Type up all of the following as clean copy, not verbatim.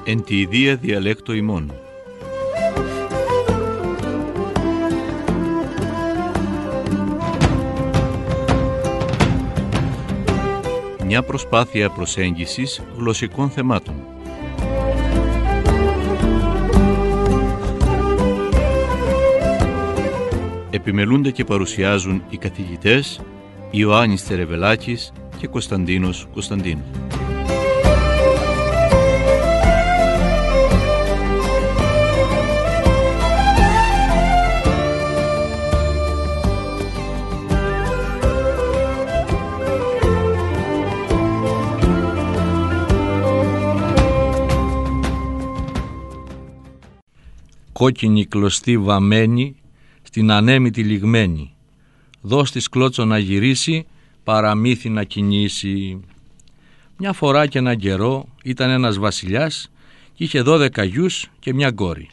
εν τη ιδία διαλέκτο ημών. Μια προσπάθεια προσέγγισης γλωσσικών θεμάτων. Επιμελούνται και παρουσιάζουν οι καθηγητές Ιωάννης Τερεβελάκης και Κωνσταντίνος Κωνσταντίνου. Κόκκινη κλωστή βαμμένη, στην ανέμητη λιγμένη, δώσ' της κλώτσο να γυρίσει, παραμύθι να κινήσει. Μια φορά και έναν καιρό ήταν ένας βασιλιάς και είχε 12 γιους και μια κόρη.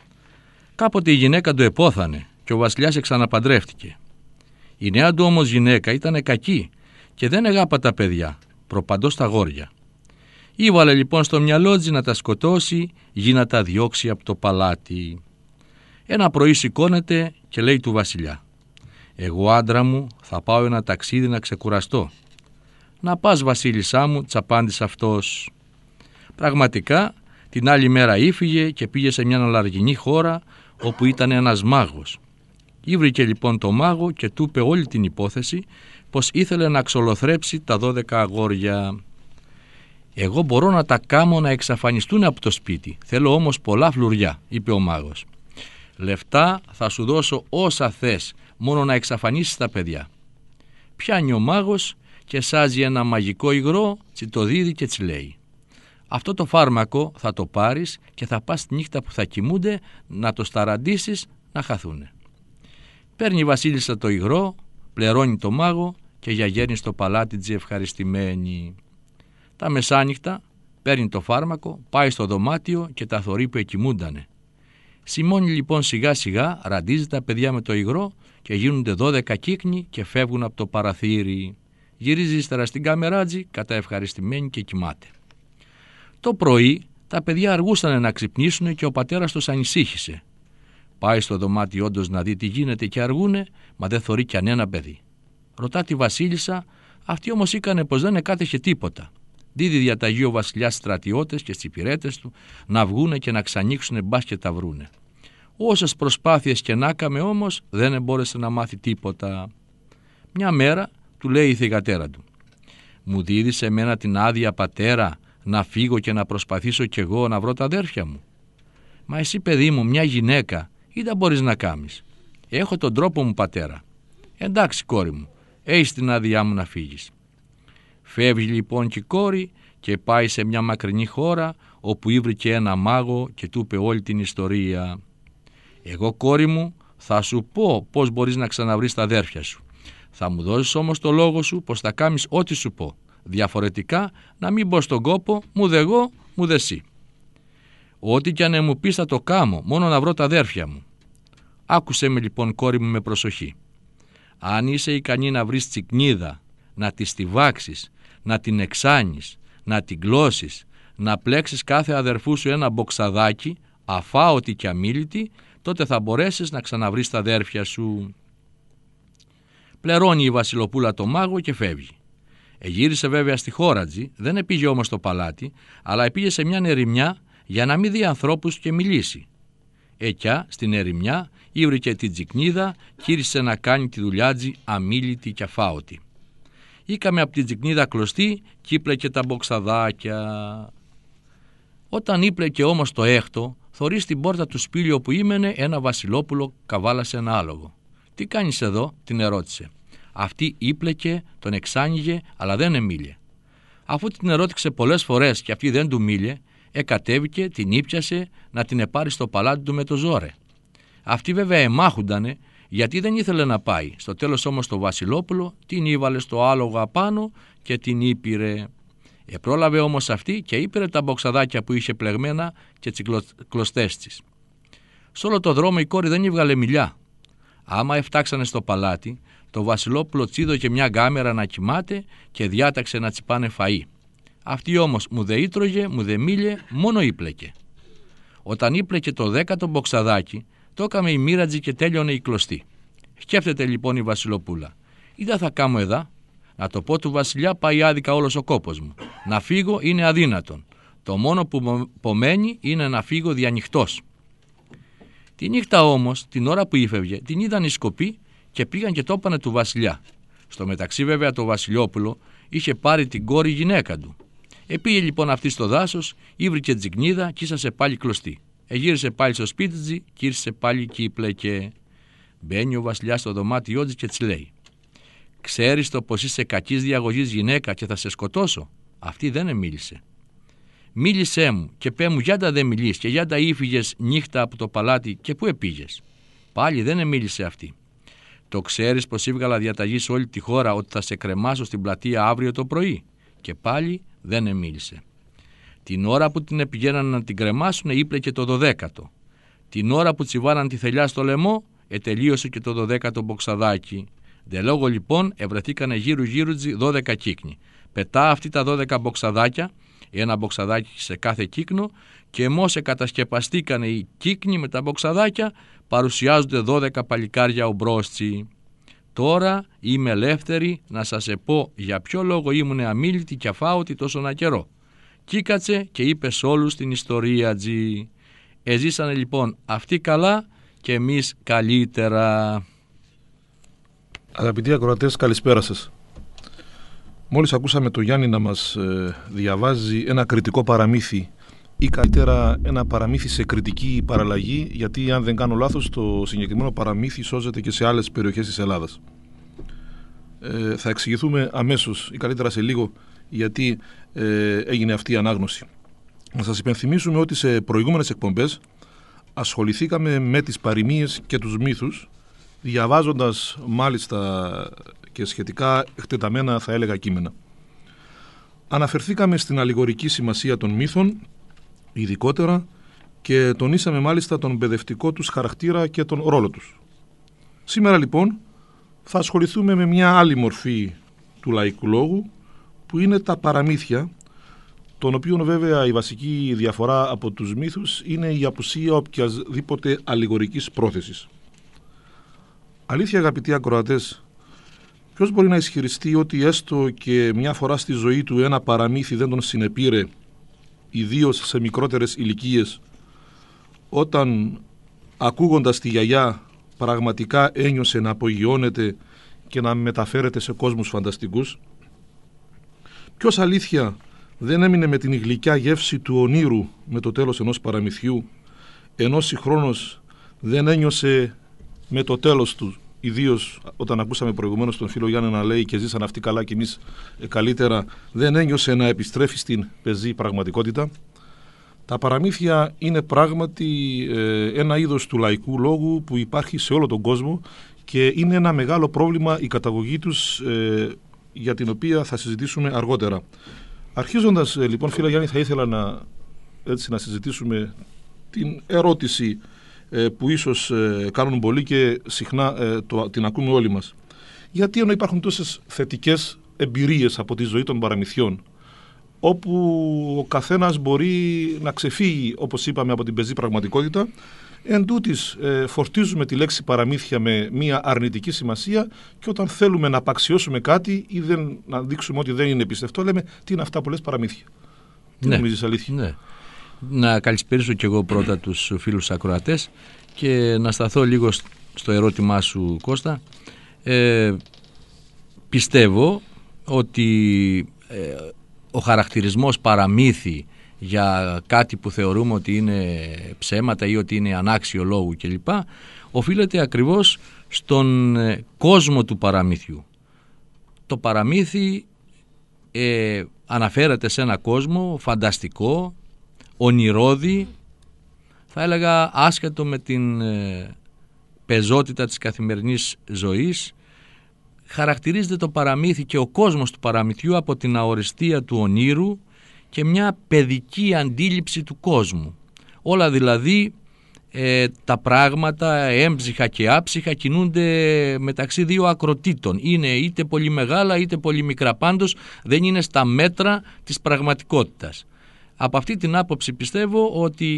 Κάποτε η γυναίκα του επόθανε και ο βασιλιάς εξαναπαντρεύτηκε. Η νέα του όμως γυναίκα ήταν κακή και δεν εγάπα τα παιδιά, προπαντός τα αγόρια. Ήβαλε λοιπόν στο μυαλό της να τα σκοτώσει ή να τα διώξει από το παλάτι. Ένα πρωί σηκώνεται και λέει του βασιλιά: «Εγώ, άντρα μου, θα πάω ένα ταξίδι να ξεκουραστώ». «Να πας, βασίλισσά μου», της απάντησε αυτός. Πραγματικά την άλλη μέρα ήφυγε και πήγε σε μια αναλαργινή χώρα όπου ήταν ένας μάγος. Ήβρηκε λοιπόν το μάγο και του είπε όλη την υπόθεση, πως ήθελε να ξολοθρέψει τα 12 αγόρια. «Εγώ μπορώ να τα κάμω να εξαφανιστούν από το σπίτι, θέλω όμως πολλά φλουριά», είπε ο μάγος. «Λεφτά θα σου δώσω όσα θες, μόνο να εξαφανίσεις τα παιδιά». Πιάνει ο μάγος και σάζει ένα μαγικό υγρό, τσι το δίδει και τσι λέει: «Αυτό το φάρμακο θα το πάρεις και θα πας τη νύχτα που θα κοιμούνται να το σταραντήσεις να χαθούνε». Παίρνει η βασίλισσα το υγρό, πληρώνει το μάγο και γιαγέρνει στο παλάτι της ευχαριστημένη. Τα μεσάνυχτα παίρνει το φάρμακο, πάει στο δωμάτιο και τα θωρεί που εκοιμούντανε. Σιμώνει λοιπόν σιγά σιγά, ραντίζει τα παιδιά με το υγρό και γίνονται 12 κύκνοι και φεύγουν από το παραθύρι. Γυρίζει ύστερα στην καμεράτζη, κατά ευχαριστημένη και κοιμάται. Το πρωί τα παιδιά αργούσαν να ξυπνήσουν και ο πατέρας τους ανησύχησε. Πάει στο δωμάτιο όντως να δει τι γίνεται και αργούνε, μα δεν θωρεί κανένα παιδί. Ρωτά τη βασίλισσα, αυτή όμως ήκανε πως δεν εκάτεχε τίποτα. Δίδει διαταγή ο βασιλιάς στους στρατιώτες και στις υπηρέτες του να βγούνε και να ξανοίξουνε μπας και τα βρούνε. Όσες προσπάθειες και να καμε όμως δεν εμπόρεσε να μάθει τίποτα. Μια μέρα του λέει η θυγατέρα του: «Μου δίδεις εμένα την άδεια, πατέρα, να φύγω και να προσπαθήσω κι εγώ να βρω τα αδέρφια μου?» «Μα εσύ, παιδί μου, μια γυναίκα, ή δεν μπορείς να κάμεις?» «Έχω τον τρόπο μου, πατέρα». «Εντάξει, κόρη μου, έχεις την άδειά μου να φύγεις». Φεύγει λοιπόν και η κόρη και πάει σε μια μακρινή χώρα όπου ήβρηκε ένα μάγο και του είπε όλη την ιστορία. «Εγώ, κόρη μου, θα σου πω πώς μπορείς να ξαναβρεις τα αδέρφια σου. Θα μου δώσεις όμως το λόγο σου πως θα κάνεις ό,τι σου πω. Διαφορετικά να μην μπω στον κόπο, μου δε εγώ, μου δε εσύ. Ό,τι κι αν μου πεις θα το κάμω, μόνο να βρω τα αδέρφια μου». «Άκουσέ με λοιπόν, κόρη μου, με προσοχή. Αν είσαι ικανή να βρεις τσικνίδα, να τη στιβάξεις, να την εξάνεις, να την κλώσεις, να πλέξεις κάθε αδερφού σου ένα μποξαδάκι, αφάωτη και αμίλητη, τότε θα μπορέσεις να ξαναβρεις τα αδέρφια σου». Πληρώνει η βασιλοπούλα το μάγο και φεύγει. Γύρισε βέβαια στη χώρατζη, δεν επήγε όμως στο παλάτι, αλλά επήγε σε μια ερημιά για να μην δει ανθρώπους και μιλήσει. Εκιά στην ερημιά ήβρηκε την τσικνίδα, γύρισε να κάνει τη δουλειάτζη αμίλητη και αφάωτη. Ήκαμε από την τσικνίδα κλωστή κι ύπλεκε τα μποξαδάκια. Όταν ύπλεκε όμως το έκτο, θωρεί στην πόρτα του σπήλιου που ήμενε ένα βασιλόπουλο καβάλασε ένα άλογο. «Τι κάνεις εδώ?» την ερώτησε. Αυτή ύπλεκε, τον εξάνοιγε, αλλά δεν εμίλε. Αφού την ερώτησε πολλές φορές και αυτή δεν του μίλε, εκατέβηκε, την ήπιασε να την επάρει στο παλάτι του με το ζόρε. Αυτή βέβαια εμάχουντανε, γιατί δεν ήθελε να πάει. Στο τέλος όμως το βασιλόπουλο την ήβαλε στο άλογο απάνω και την ήπειρε. Πρόλαβε όμως αυτή και ήπειρε τα μποξαδάκια που είχε πλεγμένα και τις κλωστές της. Σ' όλο το δρόμο η κόρη δεν ήβγαλε μιλιά. Άμα εφτάξανε στο παλάτι, το βασιλόπουλο τσίδωκε μια γκάμερα να κοιμάται και διάταξε να τσιπάνε φαΐ. Αυτή όμως μου δε ήτρωγε, μου δε μίλε, μόνο ύπλεκε. Όταν ύπλεκε το 10ο μποξαδάκι, το έκαμε η μοίρατζη και τέλειωνε η κλωστή. Σκέφτεται λοιπόν η Βασιλοπούλα. Είδα θα κάμω εδά. Να το πω του βασιλιά πάει άδικα όλος ο κόπος μου. Να φύγω είναι αδύνατον. Το μόνο που πομένει είναι να φύγω διανυχτός. Τη νύχτα όμως, την ώρα που ήφευγε, την είδαν οι σκοποί και πήγαν και το έπανε του βασιλιά. Στο μεταξύ βέβαια το Βασιλιόπουλο είχε πάρει την κόρη γυναίκα του. Επήγε λοιπόν αυτή στο δάσος, ήβρηκε τζιγνίδα κι ήσασε πάλι κλωστή. Εγύρισε πάλι στο σπίτι της κι ήρθε πάλι κι ύπλεκε. Μπαίνει ο βασιλιάς στο δωμάτιό της και της λέει: «Ξέρεις το πως είσαι κακής διαγωγής γυναίκα και θα σε σκοτώσω?» Αυτή δεν μίλησε. «Μίλησέ μου και πέ μου γιάντα δεν μιλείς και γιάντα ήφυγες νύχτα από το παλάτι και πού επήγες?» Πάλι δεν μίλησε αυτή. «Το ξέρεις πως έβγαλα διαταγή σε όλη τη χώρα ότι θα σε κρεμάσω στην πλατεία αύριο το πρωί?» Και πάλι δεν μίλησε. Την ώρα που την πηγαίναν να την κρεμάσουν ύπλεκε το 12ο. Την ώρα που τσιβάναν τη θελιά στο λαιμό ετελείωσε και το 12ο μποξαδάκι. Δε λόγω λοιπόν ευρεθήκανε γύρου 12 κύκνοι. Πετά αυτή τα 12 μποξαδάκια, ένα μποξαδάκι σε κάθε κύκνο, και μόσε κατασκεπαστήκανε οι κύκνοι με τα μποξαδάκια, παρουσιάζονται 12 παλικάρια ομπρόστσι. Τώρα είμαι ελεύθερη να σας πω για ποιο λόγο ήμουν αμίλητη και αφάωτη τόσον καιρό. Κίκατσε και είπε σ' όλους την ιστορία τζι. Εζήσανε λοιπόν αυτοί καλά και εμείς καλύτερα. Αγαπητοί ακροατές, καλησπέρα σας. Μόλις ακούσαμε το Γιάννη να μας διαβάζει ένα κριτικό παραμύθι, ή καλύτερα ένα παραμύθι σε κριτική παραλλαγή, γιατί αν δεν κάνω λάθος το συγκεκριμένο παραμύθι σώζεται και σε άλλες περιοχές της Ελλάδας. Θα εξηγηθούμε αμέσως ή καλύτερα σε λίγο γιατί έγινε αυτή η ανάγνωση. Να σας υπενθυμίσουμε ότι σε προηγούμενες εκπομπές ασχοληθήκαμε με τις παροιμίες και τους μύθους, διαβάζοντας μάλιστα και σχετικά εκτεταμένα θα έλεγα κείμενα. Αναφερθήκαμε στην αλληγορική σημασία των μύθων ειδικότερα και τονίσαμε μάλιστα τον παιδευτικό τους χαρακτήρα και τον ρόλο τους. Σήμερα λοιπόν θα ασχοληθούμε με μια άλλη μορφή του λαϊκού λόγου, που είναι τα παραμύθια, των οποίων βέβαια η βασική διαφορά από τους μύθους είναι η απουσία οποιασδήποτε αλληγορικής πρόθεσης. Αλήθεια, αγαπητοί ακροατές, ποιος μπορεί να ισχυριστεί ότι έστω και μια φορά στη ζωή του ένα παραμύθι δεν τον συνεπήρε, ιδίως σε μικρότερες ηλικίες, όταν ακούγοντας τη γιαγιά πραγματικά ένιωσε να απογειώνεται και να μεταφέρεται σε κόσμους φανταστικούς? Ποιος αλήθεια δεν έμεινε με την γλυκιά γεύση του ονείρου με το τέλος ενός παραμυθιού, ενώ συγχρόνως δεν ένιωσε με το τέλος του, ιδίως όταν ακούσαμε προηγουμένως τον φίλο Γιάννη να λέει και ζήσαν αυτοί καλά και εμείς καλύτερα, δεν ένιωσε να επιστρέφει στην πεζή πραγματικότητα? Τα παραμύθια είναι πράγματι ένα είδος του λαϊκού λόγου που υπάρχει σε όλο τον κόσμο και είναι ένα μεγάλο πρόβλημα η καταγωγή τους, για την οποία θα συζητήσουμε αργότερα. Αρχίζοντας λοιπόν, φίλε Γιάννη, θα ήθελα να συζητήσουμε την ερώτηση που ίσως κάνουν πολλοί και συχνά την ακούμε όλοι μας. Γιατί ενώ υπάρχουν τόσες θετικές εμπειρίες από τη ζωή των παραμυθιών, όπου ο καθένας μπορεί να ξεφύγει, όπως είπαμε, από την πεζή πραγματικότητα, εν τούτης φορτίζουμε τη λέξη παραμύθια με μια αρνητική σημασία, και όταν θέλουμε να απαξιώσουμε κάτι ή να δείξουμε ότι δεν είναι πιστευτό, λέμε τι είναι αυτά που λες παραμύθια. Τι νομίζεις, αλήθεια? Ναι. Να καλησπέρισω και εγώ πρώτα τους φίλους ακροατές και να σταθώ λίγο στο ερώτημά σου, Κώστα. Πιστεύω ότι ο χαρακτηρισμός παραμύθι για κάτι που θεωρούμε ότι είναι ψέματα ή ότι είναι ανάξιο λόγου κλπ. Οφείλεται ακριβώς στον κόσμο του παραμύθιου. Το παραμύθι αναφέρεται σε ένα κόσμο φανταστικό, ονειρώδη, θα έλεγα άσχετο με την πεζότητα της καθημερινής ζωής. Χαρακτηρίζεται το παραμύθι και ο κόσμος του παραμυθιού από την αοριστία του ονείρου και μια παιδική αντίληψη του κόσμου. Όλα δηλαδή τα πράγματα έμψυχα και άψυχα κινούνται μεταξύ δύο ακροτήτων. Είναι είτε πολύ μεγάλα είτε πολύ μικρά, πάντως δεν είναι στα μέτρα της πραγματικότητας. Από αυτή την άποψη πιστεύω ότι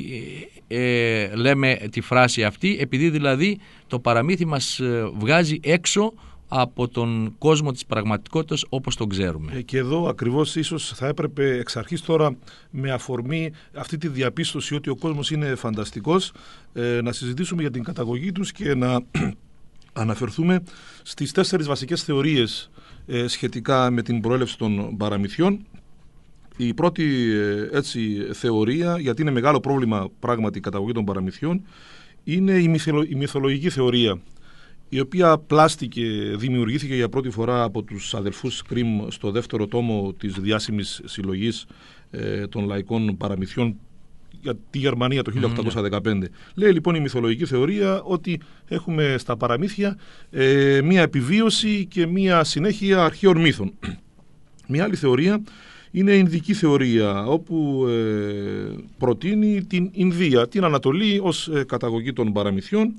λέμε τη φράση αυτή επειδή δηλαδή το παραμύθι μας βγάζει έξω από τον κόσμο της πραγματικότητας όπως τον ξέρουμε. Και εδώ ακριβώς ίσως θα έπρεπε εξ αρχής τώρα, με αφορμή αυτή τη διαπίστωση ότι ο κόσμος είναι φανταστικός, να συζητήσουμε για την καταγωγή τους και να αναφερθούμε στις 4 βασικές θεωρίες σχετικά με την προέλευση των παραμυθιών. Η πρώτη θεωρία, γιατί είναι μεγάλο πρόβλημα πράγματι η καταγωγή των παραμυθιών, είναι η μυθολογική θεωρία, η οποία δημιουργήθηκε για πρώτη φορά από τους αδελφούς Γκριμ στο δεύτερο τόμο της διάσημης συλλογής των λαϊκών παραμυθιών για τη Γερμανία το 1815. Λέει λοιπόν η μυθολογική θεωρία ότι έχουμε στα παραμύθια μία επιβίωση και μία συνέχεια αρχαίων μύθων. Μια άλλη θεωρία είναι η Ινδική θεωρία, όπου προτείνει την Ινδία, την Ανατολή ως καταγωγή των παραμυθιών.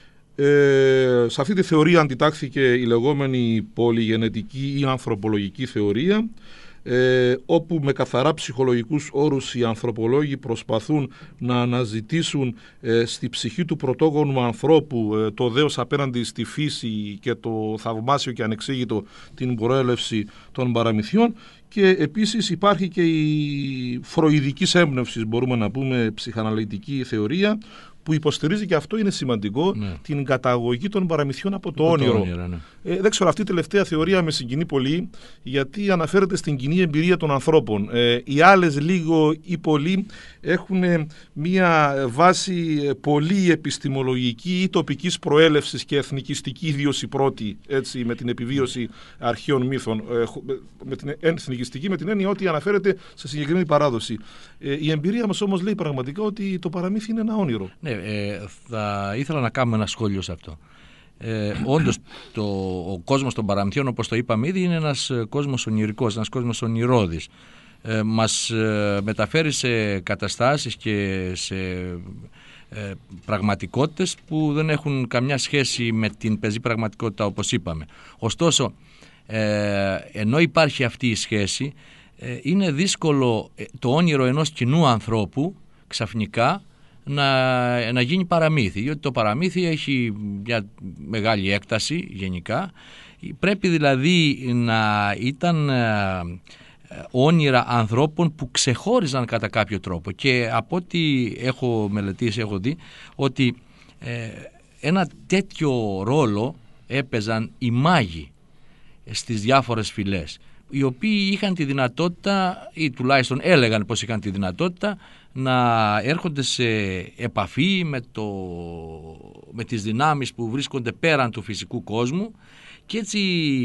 Σε αυτή τη θεωρία αντιτάχθηκε η λεγόμενη πολυγενετική ή ανθρωπολογική θεωρία, όπου με καθαρά ψυχολογικούς όρους οι ανθρωπολόγοι προσπαθούν να αναζητήσουν στη ψυχή του πρωτόγονου ανθρώπου το δέος απέναντι στη φύση και το θαυμάσιο και ανεξήγητο την προέλευση των παραμυθιών. Και επίσης υπάρχει και η φροηδικής έμπνευσης, μπορούμε να πούμε, ψυχαναλυτική θεωρία, που υποστηρίζει, και αυτό είναι σημαντικό, την καταγωγή των παραμυθιών από το όνειρο. Δεν ξέρω, αυτή η τελευταία θεωρία με συγκινεί πολύ, γιατί αναφέρεται στην κοινή εμπειρία των ανθρώπων. Οι άλλες λίγο ή πολύ έχουν μία βάση πολύ επιστημολογική ή τοπικής προέλευσης και εθνικιστική, ιδίως η πρώτη, έτσι, με την επιβίωση αρχαίων μύθων, με την εθνικιστική, με την έννοια ότι αναφέρεται σε συγκεκριμένη παράδοση. Η εμπειρία μας όμως λέει πραγματικά ότι το παραμύθι είναι ένα όνειρο. Θα ήθελα να κάνουμε ένα σχόλιο σε αυτό. Όντως ο κόσμος των παραμυθιών, όπως το είπαμε ήδη, είναι ένας κόσμος ονειρικός, ένας κόσμος ονειρώδης. Μας μεταφέρει σε καταστάσεις και σε πραγματικότητες που δεν έχουν καμιά σχέση με την πεζή πραγματικότητα, όπως είπαμε. Ωστόσο, ενώ υπάρχει αυτή η σχέση, είναι δύσκολο το όνειρο ενός κοινού ανθρώπου ξαφνικά να γίνει παραμύθι, διότι το παραμύθι έχει μια μεγάλη έκταση γενικά. Πρέπει δηλαδή να ήταν όνειρα ανθρώπων που ξεχώριζαν κατά κάποιο τρόπο, και από ό,τι έχω μελετήσει, έχω δει ότι ένα τέτοιο ρόλο έπαιζαν οι μάγοι στις διάφορες φυλές, οι οποίοι είχαν τη δυνατότητα, ή τουλάχιστον έλεγαν πως είχαν τη δυνατότητα, να έρχονται σε επαφή με τις δυνάμεις που βρίσκονται πέραν του φυσικού κόσμου, και έτσι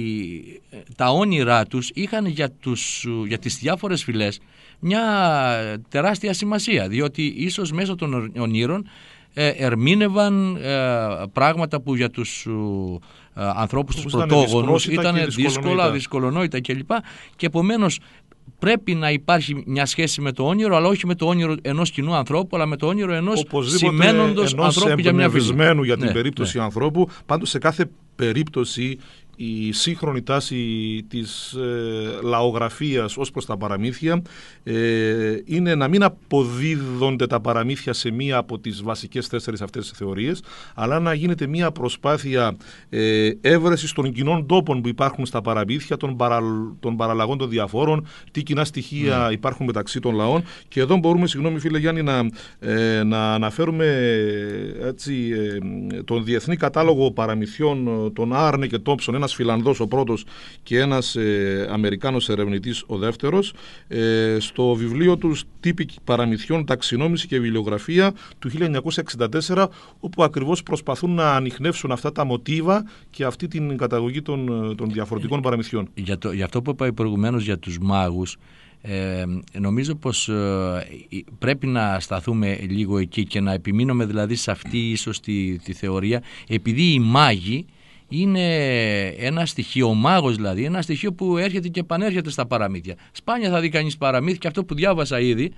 τα όνειρά τους είχαν για τις διάφορες φυλές μια τεράστια σημασία, διότι ίσως μέσω των ονείρων ερμήνευαν πράγματα που για τους ανθρώπους τους πρωτόγονους ήταν δύσκολα, δυσκολονόητα κλπ. Και επομένως πρέπει να υπάρχει μια σχέση με το όνειρο, αλλά όχι με το όνειρο ενός κοινού ανθρώπου, αλλά με το όνειρο ενός σημαίνοντος ανθρώπου για μια φυλή. Για την περίπτωση ανθρώπου. Πάντως σε κάθε περίπτωση η σύγχρονη τάση της λαογραφίας ως προς τα παραμύθια είναι να μην αποδίδονται τα παραμύθια σε μία από τις βασικές 4 αυτές θεωρίες, αλλά να γίνεται μία προσπάθεια έβρεσης των κοινών τόπων που υπάρχουν στα παραμύθια, των παραλλαγών των διαφόρων, τι κοινά στοιχεία υπάρχουν μεταξύ των λαών. Και εδώ μπορούμε, συγγνώμη φίλε Γιάννη, να αναφέρουμε έτσι, τον Διεθνή Κατάλογο Παραμυθιών, τον Άρνε και Τόμψον, ένας Φιλανδός ο πρώτος και ένας Αμερικάνος ερευνητής ο δεύτερος, στο βιβλίο τους «Τύποι παραμυθιών, ταξινόμηση και βιβλιογραφία» του 1964, όπου ακριβώς προσπαθούν να ανιχνεύσουν αυτά τα μοτίβα και αυτή την καταγωγή των διαφορετικών παραμυθιών. Για αυτό που είπα προηγουμένως για τους μάγους, νομίζω πως πρέπει να σταθούμε λίγο εκεί και να επιμείνουμε δηλαδή σε αυτή ίσως τη θεωρία, επειδή οι μάγοι είναι ένα στοιχείο, ο μάγος δηλαδή, ένα στοιχείο που έρχεται και επανέρχεται στα παραμύθια. Σπάνια θα δει κανείς παραμύθι, και αυτό που διάβασα ήδη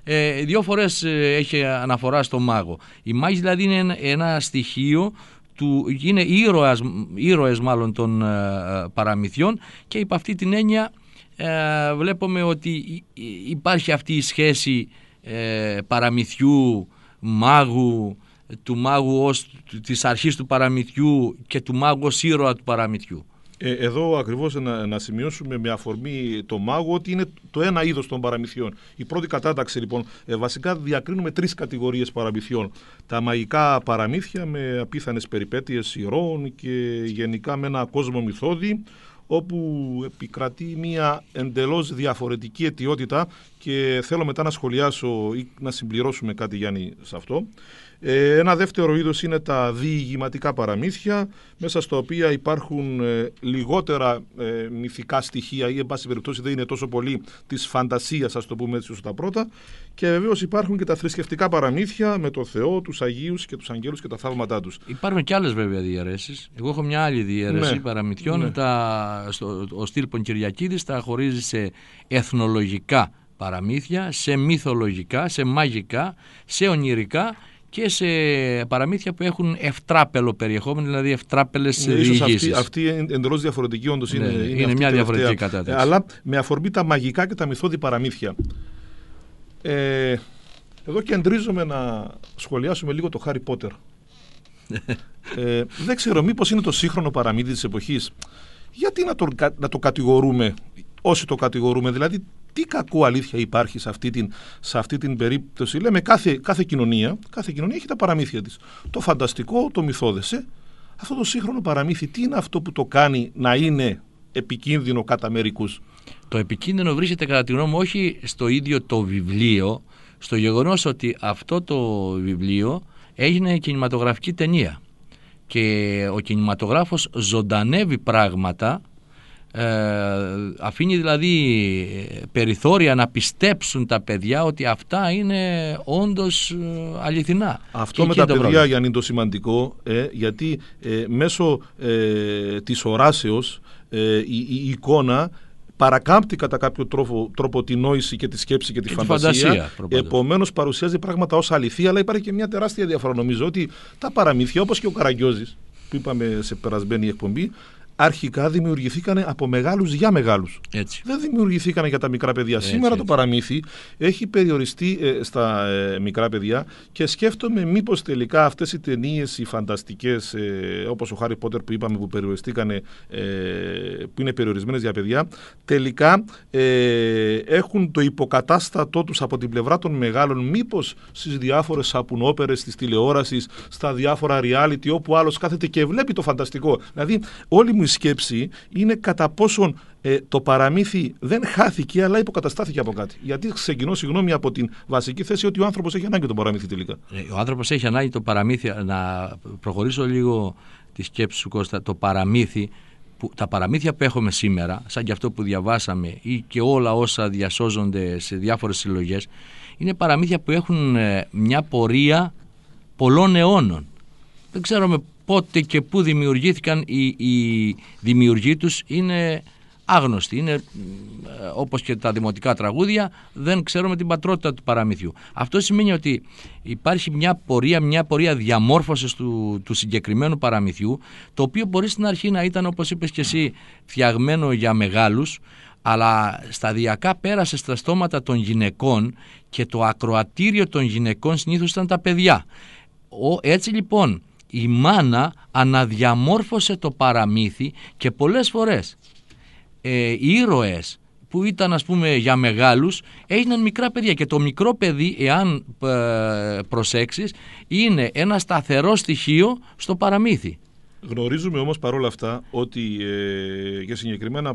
2 φορές έχει αναφορά στο μάγο. Οι μάγοι δηλαδή είναι ένα στοιχείο είναι ήρωες μάλλον των παραμυθιών, και υπ' αυτή την έννοια βλέπουμε ότι υπάρχει αυτή η σχέση παραμυθιού, μάγου, του μάγου ως της αρχής του παραμυθιού και του μάγου ως ήρωα του παραμυθιού. Εδώ ακριβώς να σημειώσουμε με αφορμή το μάγο ότι είναι το ένα είδος των παραμυθιών. Η πρώτη κατάταξη λοιπόν, βασικά διακρίνουμε 3 κατηγορίες παραμυθιών. Τα μαγικά παραμύθια με απίθανες περιπέτειες ηρώων και γενικά με ένα κόσμο μυθώδη, όπου επικρατεί μια εντελώς διαφορετική αιτιότητα, και θέλω μετά να σχολιάσω ή να συμπληρώσουμε κάτι, Γιάννη, σε αυτό. Ένα δεύτερο είδος είναι τα διηγηματικά παραμύθια, μέσα στα οποία υπάρχουν λιγότερα μυθικά στοιχεία, ή εν πάση περιπτώσει δεν είναι τόσο πολύ της φαντασίας, ας το πούμε έτσι, όσο τα πρώτα. Και βεβαίως υπάρχουν και τα θρησκευτικά παραμύθια με το Θεό, τους Αγίους και τους Αγγέλους και τα θαύματά τους. Υπάρχουν και άλλες βέβαια διαιρέσεις. Εγώ έχω μια άλλη διαιρέση παραμυθιών. Ο Στήλπον Κυριακίδης τα χωρίζει σε εθνολογικά παραμύθια, σε μυθολογικά, σε μαγικά, σε ονειρικά και σε παραμύθια που έχουν ευτράπελο περιεχόμενο, δηλαδή ευτράπελες διηγήσεις. Αυτή εντελώς διαφορετική, όντως είναι μια διαφορετική κατάσταση. Αλλά με αφορμή τα μαγικά και τα μυθώδη παραμύθια. Εδώ κεντρίζομαι να σχολιάσουμε λίγο το Χάρι Πότερ. Δεν ξέρω, μήπως είναι το σύγχρονο παραμύθι της εποχής. Γιατί να το κατηγορούμε όσοι το κατηγορούμε, δηλαδή τι κακό αλήθεια υπάρχει σε αυτή την περίπτωση. Λέμε κάθε κοινωνία έχει τα παραμύθια της. Το φανταστικό, το μυθώδες. Αυτό το σύγχρονο παραμύθι, τι είναι αυτό που το κάνει να είναι επικίνδυνο κατά μερικούς? Το επικίνδυνο βρίσκεται κατά τη γνώμη μου όχι στο ίδιο το βιβλίο, στο γεγονός ότι αυτό το βιβλίο έγινε κινηματογραφική ταινία και ο κινηματογράφος ζωντανεύει πράγματα, αφήνει δηλαδή περιθώρια να πιστέψουν τα παιδιά ότι αυτά είναι όντως αληθινά. Αυτό με τα παιδιά, Γιάννη, είναι το σημαντικό, γιατί μέσω της οράσεως η εικόνα παρακάμπτει κατά κάποιο τρόπο τη νόηση και τη σκέψη και τη φαντασία. Επομένως παρουσιάζει πράγματα ως αληθεία, αλλά υπάρχει και μια τεράστια διαφορά. Νομίζω ότι τα παραμύθια, όπως και ο Καραγκιόζης που είπαμε σε περασμένη εκπομπή, αρχικά δημιουργηθήκανε από μεγάλους για μεγάλους. Έτσι. Δεν δημιουργηθήκανε για τα μικρά παιδιά. Σήμερα το παραμύθι έχει περιοριστεί στα μικρά παιδιά, και σκέφτομαι μήπως τελικά αυτές οι ταινίες, οι φανταστικές, όπως ο Χάρι Πότερ που είπαμε, που περιοριστήκανε, που είναι περιορισμένες για παιδιά, τελικά έχουν το υποκατάστατό τους από την πλευρά των μεγάλων, μήπως στις διάφορες σαπουνόπερες της τηλεόρασης, στα διάφορα reality, όπου άλλος κάθεται και βλέπει το φανταστικό. Δηλαδή όλη μου η σκέψη είναι κατά πόσον το παραμύθι δεν χάθηκε, αλλά υποκαταστάθηκε από κάτι. Γιατί ξεκινώ, από την βασική θέση ότι ο άνθρωπος έχει ανάγκη το παραμύθι τελικά. Ο άνθρωπος έχει ανάγκη το παραμύθι. Να προχωρήσω λίγο τη σκέψη σου, Κώστα. Το παραμύθι, τα παραμύθια που έχουμε σήμερα, σαν και αυτό που διαβάσαμε ή και όλα όσα διασώζονται σε διάφορες συλλογές, είναι παραμύθια που έχουν μια πορεία πολλών αιώνων. Δεν ξέρουμε πότε και πού δημιουργήθηκαν, οι δημιουργοί τους είναι άγνωστοι. Είναι όπως και τα δημοτικά τραγούδια, δεν ξέρουμε την πατρότητα του παραμύθιου. Αυτό σημαίνει ότι υπάρχει μια πορεία διαμόρφωσης του συγκεκριμένου παραμυθιού, το οποίο μπορεί στην αρχή να ήταν, όπως είπες και εσύ, φτιαγμένο για μεγάλους, αλλά σταδιακά πέρασε στα στόματα των γυναικών, και το ακροατήριο των γυναικών συνήθως ήταν τα παιδιά. Έτσι λοιπόν η μάνα αναδιαμόρφωσε το παραμύθι, και πολλές φορές οι ήρωες που ήταν, ας πούμε, για μεγάλους έγιναν μικρά παιδιά, και το μικρό παιδί, εάν προσέξεις, είναι ένα σταθερό στοιχείο στο παραμύθι. Γνωρίζουμε όμως παρόλα αυτά ότι και συγκεκριμένα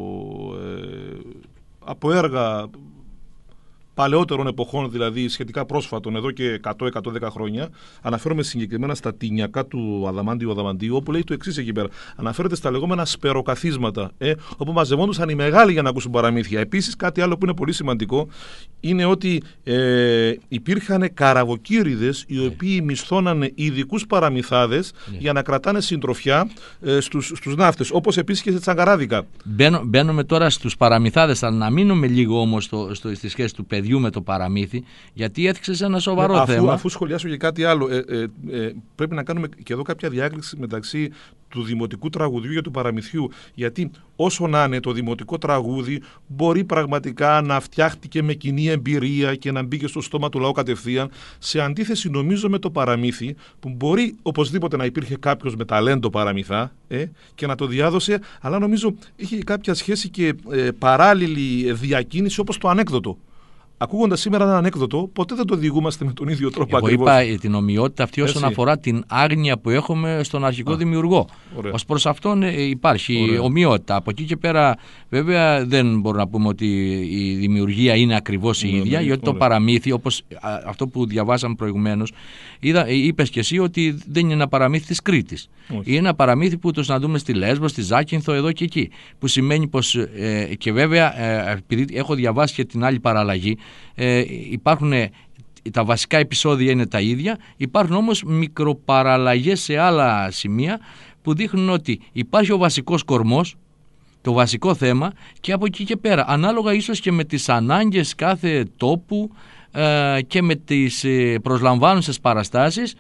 από έργα παλαιότερων εποχών, δηλαδή σχετικά πρόσφατων, εδώ και 100-110 χρόνια, αναφέρομαι συγκεκριμένα στα τηνιακά του Αδαμαντίου, όπου λέει το εξής εκεί πέρα. Αναφέρεται στα λεγόμενα σπεροκαθίσματα, όπου μαζευόντουσαν οι μεγάλοι για να ακούσουν παραμύθια. Επίσης, κάτι άλλο που είναι πολύ σημαντικό είναι ότι υπήρχαν καραβοκύριδες οι οποίοι μισθώνανε ειδικούς παραμυθάδες για να κρατάνε συντροφιά στους ναύτες, όπως επίσης και σε τσαγκαράδικα. Μπαίνουμε τώρα στους παραμυθάδες, αλλά να μείνουμε λίγο όμως στη σχέση του παιδιού παιδιού με το παραμύθι, γιατί έθιξες ένα σοβαρό θέμα. Αφού σχολιάσω και κάτι άλλο, πρέπει να κάνουμε και εδώ κάποια διάκριση μεταξύ του δημοτικού τραγουδιού και του παραμυθιού. Γιατί όσο να είναι, το δημοτικό τραγούδι μπορεί πραγματικά να φτιάχτηκε με κοινή εμπειρία και να μπήκε στο στόμα του λαού κατευθείαν. Σε αντίθεση, νομίζω, με το παραμύθι, που μπορεί οπωσδήποτε να υπήρχε κάποιος με ταλέντο παραμυθά και να το διάδοσε, αλλά νομίζω είχε κάποια σχέση και παράλληλη διακίνηση, όπως το ανέκδοτο. Ακούγοντας σήμερα ένα ανέκδοτο, ποτέ δεν το διηγούμαστε με τον ίδιο τρόπο ακριβώς. Εγώ είπα την ομοιότητα αυτή όσον αφορά την άγνοια που έχουμε στον αρχικό δημιουργό. Ως προς αυτόν υπάρχει ομοιότητα. Από εκεί και πέρα, βέβαια, δεν μπορούμε να πούμε ότι η δημιουργία είναι ακριβώς η ίδια, γιατί το παραμύθι, όπως αυτό που διαβάσαμε προηγουμένως, είπες και εσύ ότι δεν είναι ένα παραμύθι της Κρήτης. Είναι ένα παραμύθι που το συναντούμε στη Λέσβο, στη Ζάκυνθο, εδώ και εκεί. Που σημαίνει πως, και βέβαια, επειδή έχω διαβάσει και την άλλη παραλλαγή, υπάρχουν τα βασικά επεισόδια είναι τα ίδια, υπάρχουν όμως μικροπαραλλαγές σε άλλα σημεία που δείχνουν ότι υπάρχει ο βασικός κορμός, το βασικό θέμα, και από εκεί και πέρα, ανάλογα ίσως και με τις ανάγκες κάθε τόπου και με τις προσλαμβάνουσες παραστάσεις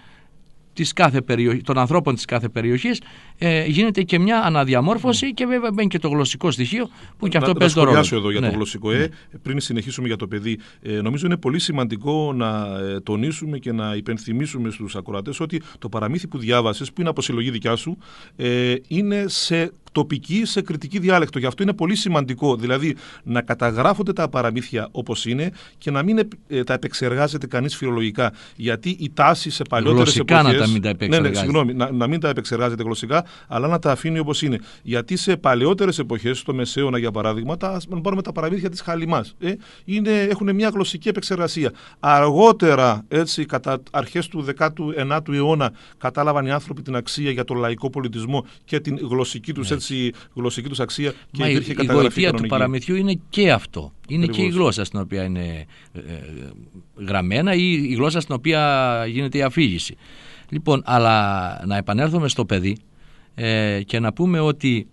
των ανθρώπων της κάθε περιοχής, γίνεται και μια αναδιαμόρφωση και βέβαια μπαίνει και το γλωσσικό στοιχείο που και αυτό παίζει το ρόλο. Να σχολιάσω εδώ για το γλωσσικό πριν συνεχίσουμε για το παιδί. Νομίζω είναι πολύ σημαντικό να τονίσουμε και να υπενθυμίσουμε στους ακροατές ότι το παραμύθι που διάβασες, που είναι από συλλογή δικιά σου, είναι σε τοπική, σε κριτική διάλεκτο. Γι' αυτό είναι πολύ σημαντικό, δηλαδή να καταγράφονται τα παραμύθια όπως είναι και να μην τα επεξεργάζεται κανείς φιλολογικά. Γιατί η τάση σε παλιότερες εποχές. Να μην τα επεξεργάζεται. Να μην τα επεξεργάζεται γλωσσικά, αλλά να τα αφήνει όπως είναι. Γιατί σε παλαιότερες εποχές, στο Μεσαίωνα για παράδειγμα, πάρουμε τα παραμύθια της Χαλιμάς. Έχουν μια γλωσσική επεξεργασία. Αργότερα, έτσι, κατά αρχές του 19ου αιώνα, κατάλαβαν οι άνθρωποι την αξία για τον λαϊκό πολιτισμό και την γλωσσική τους αξία και υπήρχε καταγραφή. Η γοητεία του παραμυθιού είναι και αυτό. Είναι ακριβώς. Και η γλώσσα στην οποία είναι γραμμένα ή η γλώσσα στην οποία γίνεται η αφήγηση. Λοιπόν, αλλά να επανέλθουμε στο παιδί και να πούμε ότι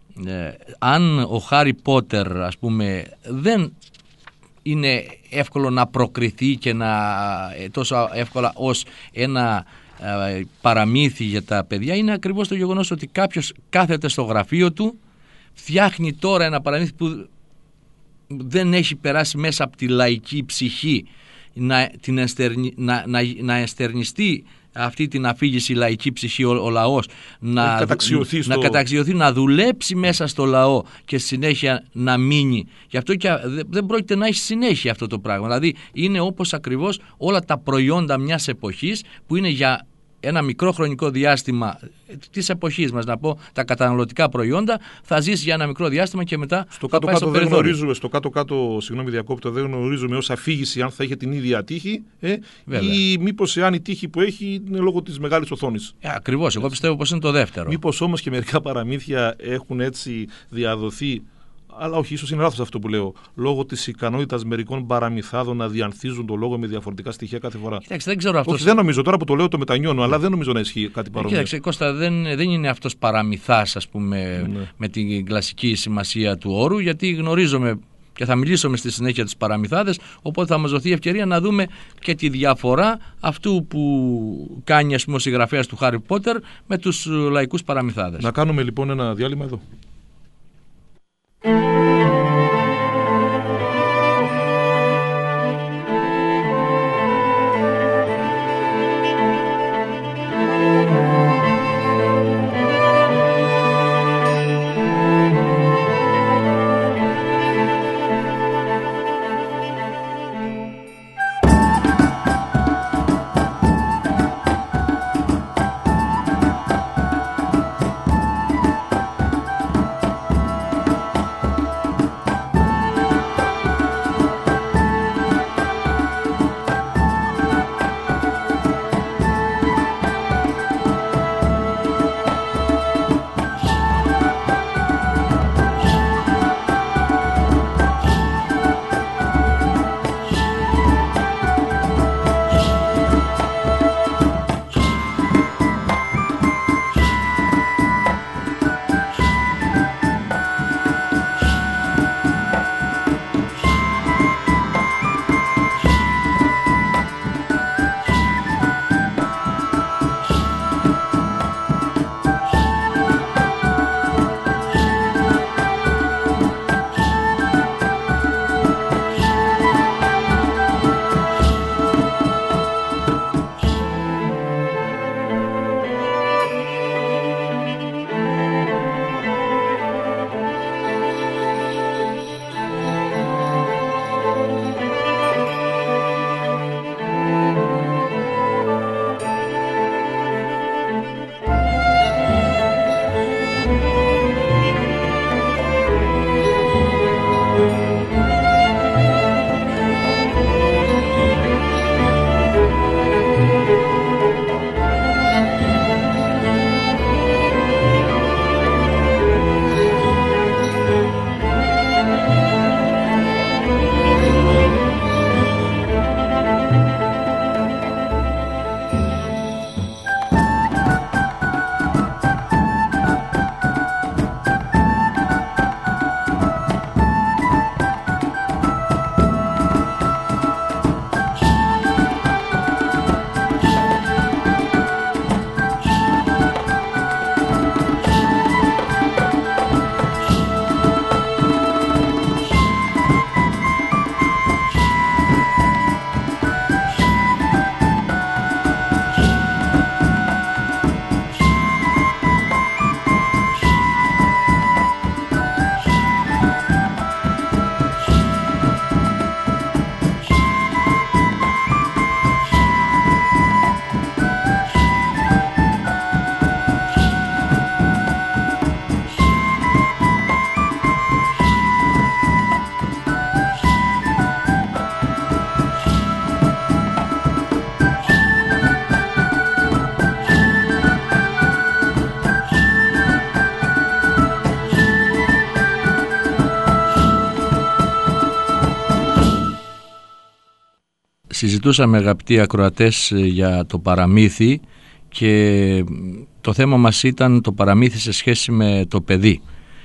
αν ο Χάρι Πότερ, ας πούμε, δεν είναι εύκολο να προκριθεί και τόσο εύκολα ως ένα παραμύθι για τα παιδιά, είναι ακριβώς το γεγονός ότι κάποιος κάθεται στο γραφείο του, φτιάχνει τώρα ένα παραμύθι που δεν έχει περάσει μέσα από τη λαϊκή ψυχή να εστερνιστεί αυτή την αφήγηση, η λαϊκή ψυχή, ο λαός να καταξιωθεί, να δουλέψει μέσα στο λαό και συνέχεια να μείνει. Γι' αυτό και δεν πρόκειται να έχει συνέχεια αυτό το πράγμα. Δηλαδή είναι όπως ακριβώς όλα τα προϊόντα μιας εποχής που είναι για ένα μικρό χρονικό διάστημα της εποχής μας, να πω, τα καταναλωτικά προϊόντα, θα ζήσει για ένα μικρό διάστημα και μετά στο κάτω-κάτω δεν γνωρίζουμε, συγγνώμη διακόπτω, δεν γνωρίζουμε ως αφήγηση αν θα είχε την ίδια τύχη ή μήπως εάν η τύχη που έχει είναι λόγω της μεγάλης οθόνης. Ακριβώς, εγώ πιστεύω πως είναι το δεύτερο. Μήπως όμως και μερικά παραμύθια έχουν έτσι διαδοθεί, αλλά όχι, ίσως είναι λάθος αυτό που λέω, λόγω της ικανότητας μερικών παραμυθάδων να διανθίζουν το λόγο με διαφορετικά στοιχεία κάθε φορά. Κοίταξε, δεν ξέρω αυτό. Όχι, δεν νομίζω, τώρα που το λέω το μετανιώνω, αλλά δεν νομίζω να ισχύει κάτι παρόμοιο. Κοίταξε, Κώστα, δεν είναι αυτός παραμυθάς, ας πούμε, με την κλασική σημασία του όρου, γιατί γνωρίζομαι και θα μιλήσουμε στη συνέχεια τους παραμυθάδες, οπότε θα μας δοθεί η ευκαιρία να δούμε και τη διαφορά αυτού που κάνει, ας πούμε, ο συγγραφέας του Χάρι Πότερ με τους λαϊκούς παραμυθάδες. Να κάνουμε λοιπόν ένα διάλειμμα εδώ. Συζητούσαμε, αγαπητοί ακροατές, για το παραμύθι και το θέμα μας ήταν το παραμύθι σε σχέση με το παιδί.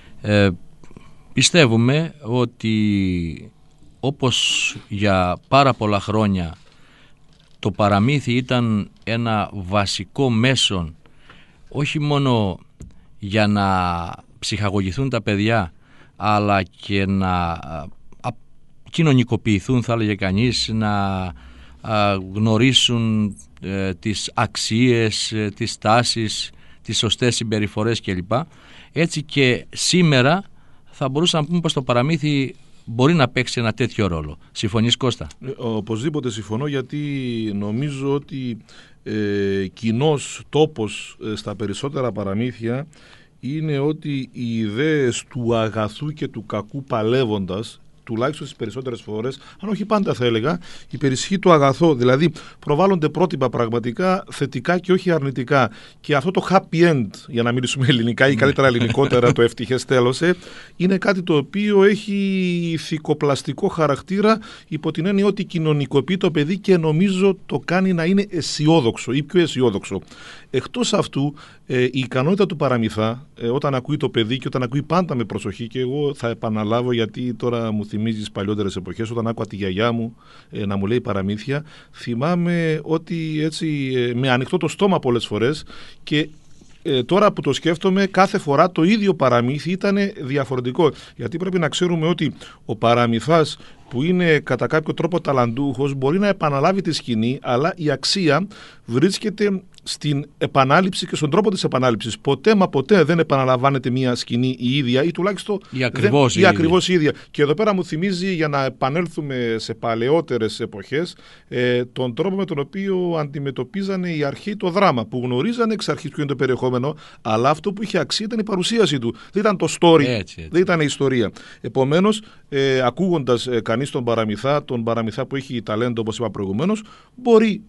Πιστεύουμε ότι όπως για πάρα πολλά χρόνια το παραμύθι ήταν ένα βασικό μέσον όχι μόνο για να ψυχαγωγηθούν τα παιδιά, αλλά και να κοινωνικοποιηθούν, θα έλεγε κανείς, να γνωρίσουν τις αξίες, τις τάσεις, τις σωστές συμπεριφορές κλπ. Έτσι και σήμερα θα μπορούσαμε να πούμε πως το παραμύθι μπορεί να παίξει ένα τέτοιο ρόλο. Συμφωνείς, Κώστα? Οπωσδήποτε συμφωνώ, γιατί νομίζω ότι κοινός τόπος στα περισσότερα παραμύθια είναι ότι οι ιδέες του αγαθού και του κακού παλεύοντας, τουλάχιστον στις περισσότερες φορές, αν όχι πάντα θα έλεγα, υπερισχύει το αγαθό. Δηλαδή προβάλλονται πρότυπα πραγματικά θετικά και όχι αρνητικά. Και αυτό το happy end, για να μιλήσουμε ελληνικά ή καλύτερα ελληνικότερα, το ευτυχές τέλος, είναι κάτι το οποίο έχει ηθικοπλαστικό χαρακτήρα, υπό την έννοια ότι κοινωνικοποιεί το παιδί και νομίζω το κάνει να είναι αισιόδοξο ή πιο αισιόδοξο. Εκτός αυτού, η ικανότητα του παραμυθά, όταν ακούει το παιδί και όταν ακούει πάντα με προσοχή, και εγώ θα επαναλάβω γιατί τώρα μου θυμίζεις παλιότερες εποχές, όταν άκουγα τη γιαγιά μου να μου λέει παραμύθια, θυμάμαι ότι έτσι με ανοιχτό το στόμα πολλές φορές, και τώρα που το σκέφτομαι, κάθε φορά το ίδιο παραμύθι ήταν διαφορετικό. Γιατί πρέπει να ξέρουμε ότι ο παραμυθάς, που είναι κατά κάποιο τρόπο ταλαντούχος, μπορεί να επαναλάβει τη σκηνή, αλλά η αξία βρίσκεται στην επανάληψη και στον τρόπο της επανάληψης. Ποτέ μα ποτέ δεν επαναλαμβάνεται μια σκηνή η ίδια, ή τουλάχιστον η ακριβώς ίδια. Και εδώ πέρα μου θυμίζει, για να επανέλθουμε σε παλαιότερες εποχές, τον τρόπο με τον οποίο αντιμετωπίζανε οι αρχαίοι το δράμα, που γνωρίζανε εξ αρχής ποιο είναι το περιεχόμενο, αλλά αυτό που είχε αξία ήταν η παρουσίαση του. Δεν ήταν το story, έτσι. Δεν ήταν η ιστορία. Επομένως, ακούγοντας κανείς τον παραμυθά που έχει ταλέντο, όπως είπα προηγουμένως, μπορεί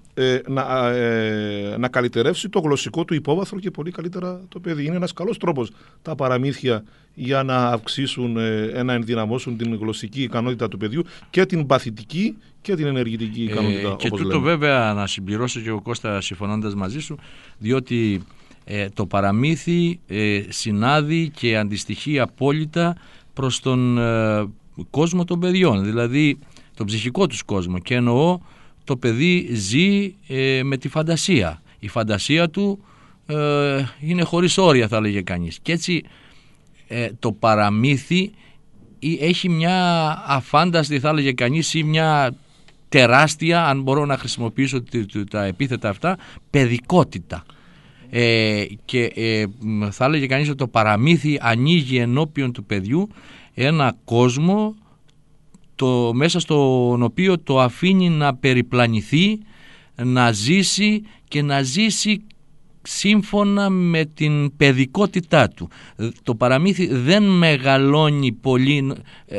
να καλυτερεύσει το γλωσσικό του υπόβαθρο και πολύ καλύτερα το παιδί. Είναι ένας καλός τρόπος τα παραμύθια για να αυξήσουν, να ενδυναμώσουν την γλωσσική ικανότητα του παιδιού, και την παθητική και την ενεργητική ικανότητα. Και τούτο λέμε. Βέβαια να συμπληρώσω και εγώ, Κώστα, συμφωνώντας μαζί σου, διότι το παραμύθι συνάδει και αντιστοιχεί απόλυτα προς τον κόσμο των παιδιών, δηλαδή τον ψυχικό τους κόσμο, και εννοώ το παιδί ζει με τη φαντασία. Η φαντασία του είναι χωρίς όρια, θα λέγε κανείς. Και έτσι το παραμύθι έχει μια αφάνταστη, θα λέγε κανείς, ή μια τεράστια, αν μπορώ να χρησιμοποιήσω τα επίθετα αυτά, παιδικότητα. Και θα έλεγε κανείς ότι το παραμύθι ανοίγει ενώπιον του παιδιού ένα κόσμο μέσα στον οποίο το αφήνει να περιπλανηθεί, να ζήσει και να ζήσει σύμφωνα με την παιδικότητά του. Το παραμύθι δεν μεγαλώνει πολύ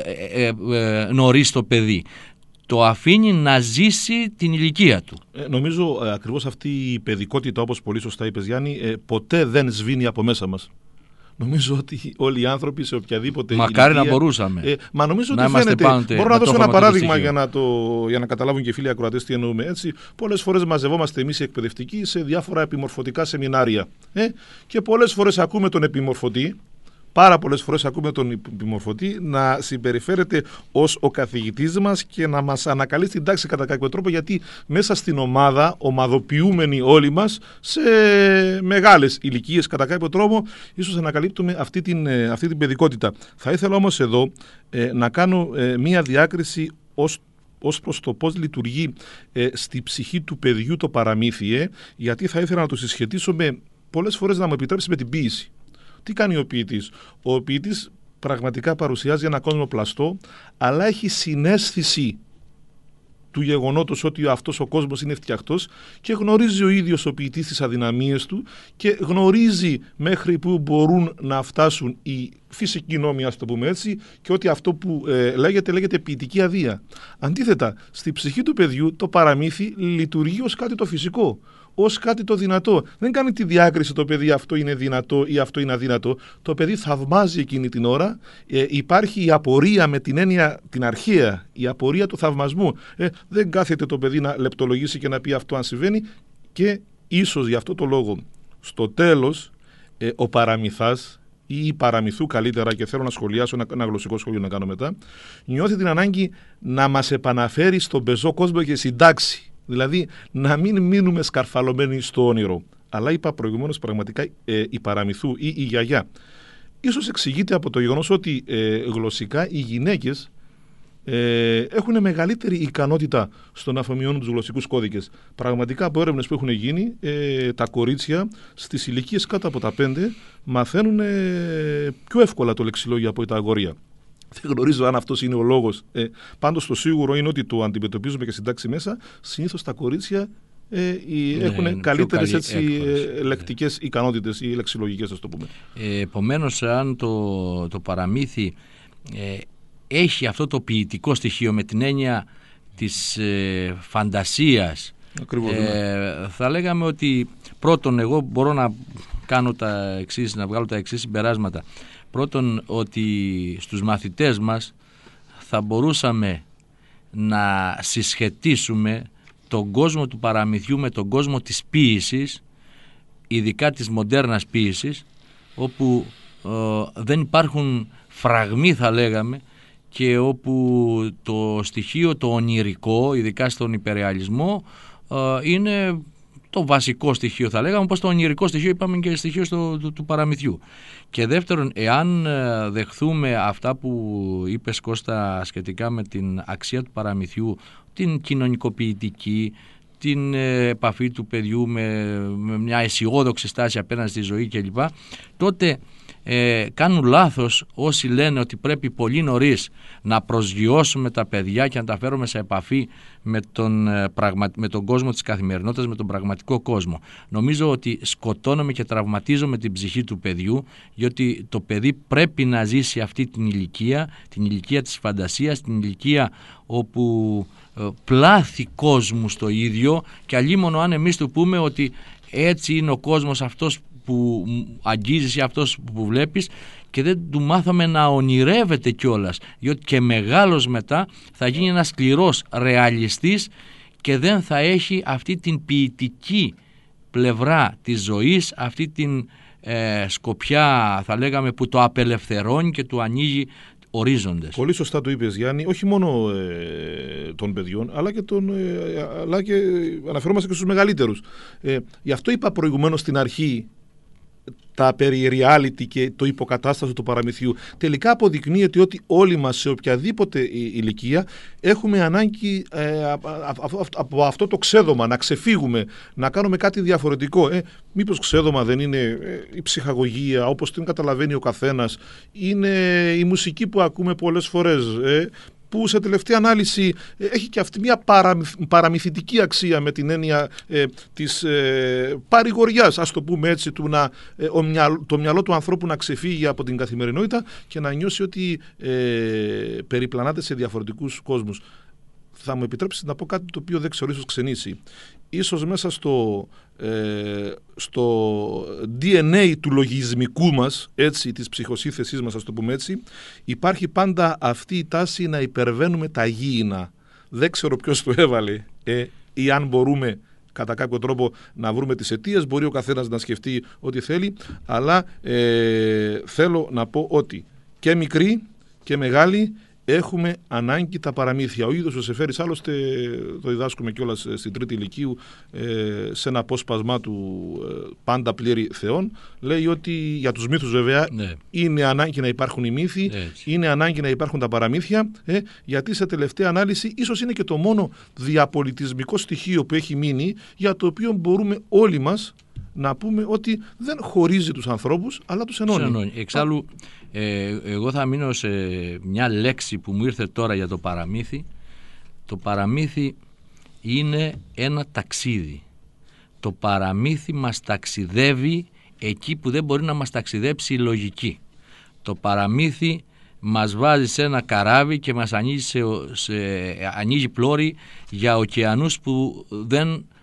νωρίς το παιδί. Το αφήνει να ζήσει την ηλικία του. Νομίζω ακριβώς αυτή η παιδικότητα, όπως πολύ σωστά είπες, Γιάννη, ποτέ δεν σβήνει από μέσα μας. Νομίζω ότι όλοι οι άνθρωποι σε οποιαδήποτε μακάρι ηλικία, να μπορούσαμε. Μα νομίζω να ότι φαίνεται. Μπορώ να δώσω ένα παράδειγμα για να καταλάβουν και οι φίλοι ακροατές τι εννοούμε. Έτσι, πολλές φορές μαζευόμαστε εμείς οι εκπαιδευτικοί σε διάφορα επιμορφωτικά σεμινάρια. Και πολλές φορές ακούμε τον επιμορφωτή. Πάρα πολλές φορές ακούμε τον επιμορφωτή να συμπεριφέρεται ως ο καθηγητής μας και να μας ανακαλεί στην τάξη κατά κάποιο τρόπο, γιατί μέσα στην ομάδα, ομαδοποιούμενοι όλοι μας σε μεγάλες ηλικίες κατά κάποιο τρόπο, ίσως ανακαλύπτουμε αυτή την παιδικότητα. Θα ήθελα όμως εδώ να κάνω μία διάκριση ως προς το πώς λειτουργεί στη ψυχή του παιδιού το παραμύθι, γιατί θα ήθελα να το συσχετήσω πολλές φορές, να μου επιτρέψει, με την ποίηση. Τι κάνει ο ποιητής? Ο ποιητής πραγματικά παρουσιάζει ένα κόσμο πλαστό, αλλά έχει συναίσθηση του γεγονότος ότι αυτός ο κόσμος είναι φτιαχτός, και γνωρίζει ο ίδιος ο ποιητής τις αδυναμίες του και γνωρίζει μέχρι που μπορούν να φτάσουν οι φυσικοί νόμοι, ας το πούμε έτσι, και ότι αυτό που λέγεται ποιητική αδεία. Αντίθετα, στη ψυχή του παιδιού το παραμύθι λειτουργεί ως κάτι το φυσικό, ως κάτι το δυνατό. Δεν κάνει τη διάκριση το παιδί αυτό είναι δυνατό ή αυτό είναι αδύνατο. Το παιδί θαυμάζει εκείνη την ώρα. Υπάρχει η απορία με την έννοια την αρχαία, η απορία του θαυμασμού. Δεν κάθεται το παιδί να λεπτολογήσει και να πει αυτό αν συμβαίνει, και ίσως γι' αυτό το λόγο στο τέλος ο παραμυθάς ή η παραμυθού καλύτερα, και θέλω να σχολιάσω ένα γλωσσικό σχόλιο να κάνω μετά, νιώθει την ανάγκη να μας επαναφέρει στον πεζό κόσμο και στην τάξη. Δηλαδή να μην μείνουμε σκαρφαλωμένοι στο όνειρο. Αλλά είπα προηγουμένως πραγματικά η παραμυθού ή η γιαγιά. Ίσως εξηγείται από το γεγονός ότι γλωσσικά οι γυναίκες έχουν μεγαλύτερη ικανότητα στο να αφομοιώνουν τους γλωσσικούς κώδικες. Πραγματικά από έρευνες που έχουν γίνει, τα κορίτσια στις ηλικίες κάτω από τα 5 μαθαίνουν πιο εύκολα το λεξιλόγιο από τα αγόρια. Δεν γνωρίζω αν αυτός είναι ο λόγος. Πάντως το σίγουρο είναι ότι το αντιμετωπίζουμε και στην τάξη μέσα. Συνήθως τα κορίτσια έχουν καλύτερες λεκτικές ικανότητες ή λεξιλογικές, ας το πούμε. Επομένως, αν το παραμύθι έχει αυτό το ποιητικό στοιχείο με την έννοια της φαντασίας, ακριβώς, θα λέγαμε ότι πρώτον, εγώ μπορώ να κάνω να βγάλω τα εξής συμπεράσματα. Πρώτον, ότι στους μαθητές μας θα μπορούσαμε να συσχετίσουμε τον κόσμο του παραμυθιού με τον κόσμο της ποίησης, ειδικά της μοντέρνας ποίησης, όπου δεν υπάρχουν φραγμοί, θα λέγαμε, και όπου το στοιχείο το ονειρικό, ειδικά στον υπερρεαλισμό, είναι το βασικό στοιχείο, θα λέγαμε, όπως το ονειρικό στοιχείο είπαμε και στοιχείο του παραμυθιού. Και δεύτερον, εάν δεχθούμε αυτά που είπες, Κώστα, σχετικά με την αξία του παραμυθιού, την κοινωνικοποιητική, την επαφή του παιδιού με μια αισιόδοξη στάση απέναντι στη ζωή κλπ., τότε κάνουν λάθος όσοι λένε ότι πρέπει πολύ νωρίς να προσγειώσουμε τα παιδιά και να τα φέρουμε σε επαφή με τον κόσμο της καθημερινότητας, με τον πραγματικό κόσμο. Νομίζω ότι σκοτώνουμε και τραυματίζουμε την ψυχή του παιδιού, γιατί το παιδί πρέπει να ζήσει αυτή την ηλικία της φαντασίας, την ηλικία όπου πλάθει κόσμου στο ίδιο, και αλλήμωνο αν εμείς του πούμε ότι έτσι είναι ο κόσμος αυτός που αγγίζεις ή αυτός που βλέπεις, και δεν του μάθαμε να ονειρεύεται κιόλας, διότι και μεγάλος μετά θα γίνει ένας σκληρός ρεαλιστής και δεν θα έχει αυτή την ποιητική πλευρά της ζωής, αυτή την σκοπιά, θα λέγαμε, που το απελευθερώνει και του ανοίγει ορίζοντες. Πολύ σωστά το είπες, Γιάννη, όχι μόνο των παιδιών, αλλά και αναφερόμαστε και στους μεγαλύτερους. Γι' αυτό είπα προηγουμένως στην αρχή τα περί reality και το υποκατάστατο του παραμυθιού. Τελικά αποδεικνύεται ότι όλοι μας σε οποιαδήποτε ηλικία έχουμε ανάγκη από αυτό το ξέδωμα, να ξεφύγουμε, να κάνουμε κάτι διαφορετικό. Μήπως ξέδωμα δεν είναι η ψυχαγωγία όπως την καταλαβαίνει ο καθένας, είναι η μουσική που ακούμε πολλές φορές, που σε τελευταία ανάλυση έχει και αυτή μια παραμυθιτική αξία, με την έννοια της παρηγοριάς, ας το πούμε έτσι, το μυαλό του ανθρώπου να ξεφύγει από την καθημερινότητα και να νιώσει ότι περιπλανάται σε διαφορετικούς κόσμους. Θα μου επιτρέψετε να πω κάτι το οποίο δεν ξέρω, ίσως ξενήσει. Ίσως μέσα στο DNA του λογισμικού μας, έτσι, της ψυχοσύνθεσής μας, ας το πούμε έτσι, υπάρχει πάντα αυτή η τάση να υπερβαίνουμε τα γήινα. Δεν ξέρω ποιος το έβαλε ή αν μπορούμε κατά κάποιο τρόπο να βρούμε τις αιτίες. Μπορεί ο καθένας να σκεφτεί ό,τι θέλει, αλλά θέλω να πω ότι και μικροί και μεγάλοι έχουμε ανάγκη τα παραμύθια. Ο ίδιος ο Σεφέρης, άλλωστε το διδάσκουμε κιόλας στην τρίτη ηλικίου, σε ένα απόσπασμά του «Πάντα πλήρη θεών», λέει ότι για τους μύθους βέβαια είναι ανάγκη να υπάρχουν οι μύθοι, είναι ανάγκη να υπάρχουν τα παραμύθια, γιατί σε τελευταία ανάλυση ίσως είναι και το μόνο διαπολιτισμικό στοιχείο που έχει μείνει, για το οποίο μπορούμε όλοι μας να πούμε ότι δεν χωρίζει τους ανθρώπους, αλλά τους ενώνει. Εξάλλου, εγώ θα μείνω σε μια λέξη που μου ήρθε τώρα για το παραμύθι. Το παραμύθι είναι ένα ταξίδι. Το παραμύθι μας ταξιδεύει εκεί που δεν μπορεί να μας ταξιδέψει η λογική. Το παραμύθι μας βάζει σε ένα καράβι και μας ανοίγει πλώρη για ωκεανούς που δεν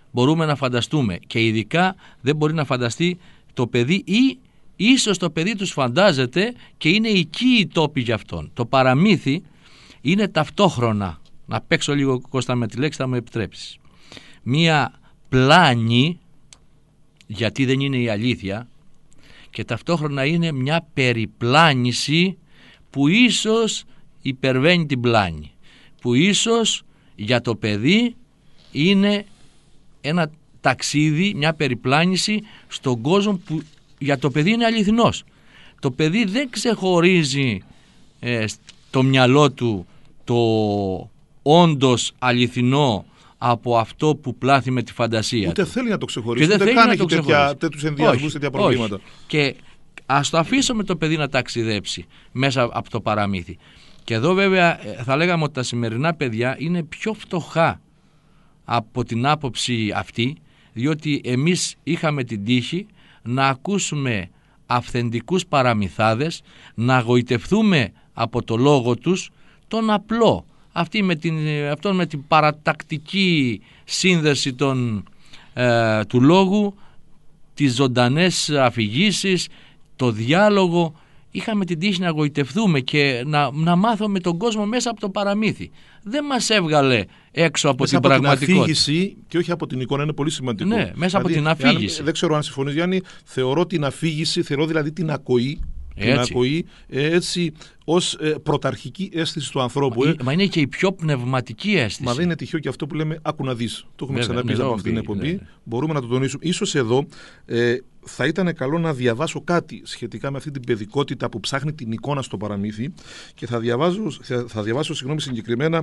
μπορούμε να φανταστούμε, και ειδικά δεν μπορεί να φανταστεί το παιδί, ή ίσως το παιδί τους φαντάζεται και είναι οικοί οι τόποι για αυτόν. Το παραμύθι είναι ταυτόχρονα, να παίξω λίγο Κώστα με τη λέξη, θα μου επιτρέψεις, μία πλάνη, γιατί δεν είναι η αλήθεια, και ταυτόχρονα είναι μια περιπλάνηση που ίσως υπερβαίνει την πλάνη, που ίσως για το παιδί είναι ένα ταξίδι, μια περιπλάνηση στον κόσμο που για το παιδί είναι αληθινός. Το παιδί δεν ξεχωρίζει το μυαλό του το όντως αληθινό από αυτό που πλάθει με τη φαντασία ούτε του. θέλει να το ξεχωρίσει, ούτε καν έχει τέτοιους ενδιασμούς, τέτοια προβλήματα. Όχι. Και ας το αφήσουμε το παιδί να ταξιδέψει μέσα από το παραμύθι. Και εδώ βέβαια θα λέγαμε ότι τα σημερινά παιδιά είναι πιο φτωχά από την άποψη αυτή, διότι εμείς είχαμε την τύχη να ακούσουμε αυθεντικούς παραμυθάδες, να γοητευτούμε από το λόγο τους, τον απλό, αυτόν με την παρατακτική σύνδεση του λόγου, τις ζωντανές αφηγήσεις, το διάλογο. Είχαμε την τύχη να γοητευτούμε και να μάθουμε τον κόσμο μέσα από το παραμύθι. Δεν μας έβγαλε έξω από την πραγματικότητα. Την αφήγηση και όχι από την εικόνα, είναι πολύ σημαντικό. Ναι, μέσα από την αφήγηση. Δεν ξέρω αν συμφωνείς, Γιάννη, θεωρώ την αφήγηση, θεωρώ δηλαδή την ακοή, έτσι ως πρωταρχική αίσθηση του ανθρώπου. Μα είναι και η πιο πνευματική αίσθηση. Μα δεν είναι τυχαίο και αυτό που λέμε άκου να δεις. Το έχουμε ξαναπεί από αυτήν την εκπομπή. Ναι. Μπορούμε να το τονίσουμε. Ίσως εδώ θα ήταν καλό να διαβάσω κάτι σχετικά με αυτή την παιδικότητα που ψάχνει την εικόνα στο παραμύθι, και θα διαβάσω συγκεκριμένα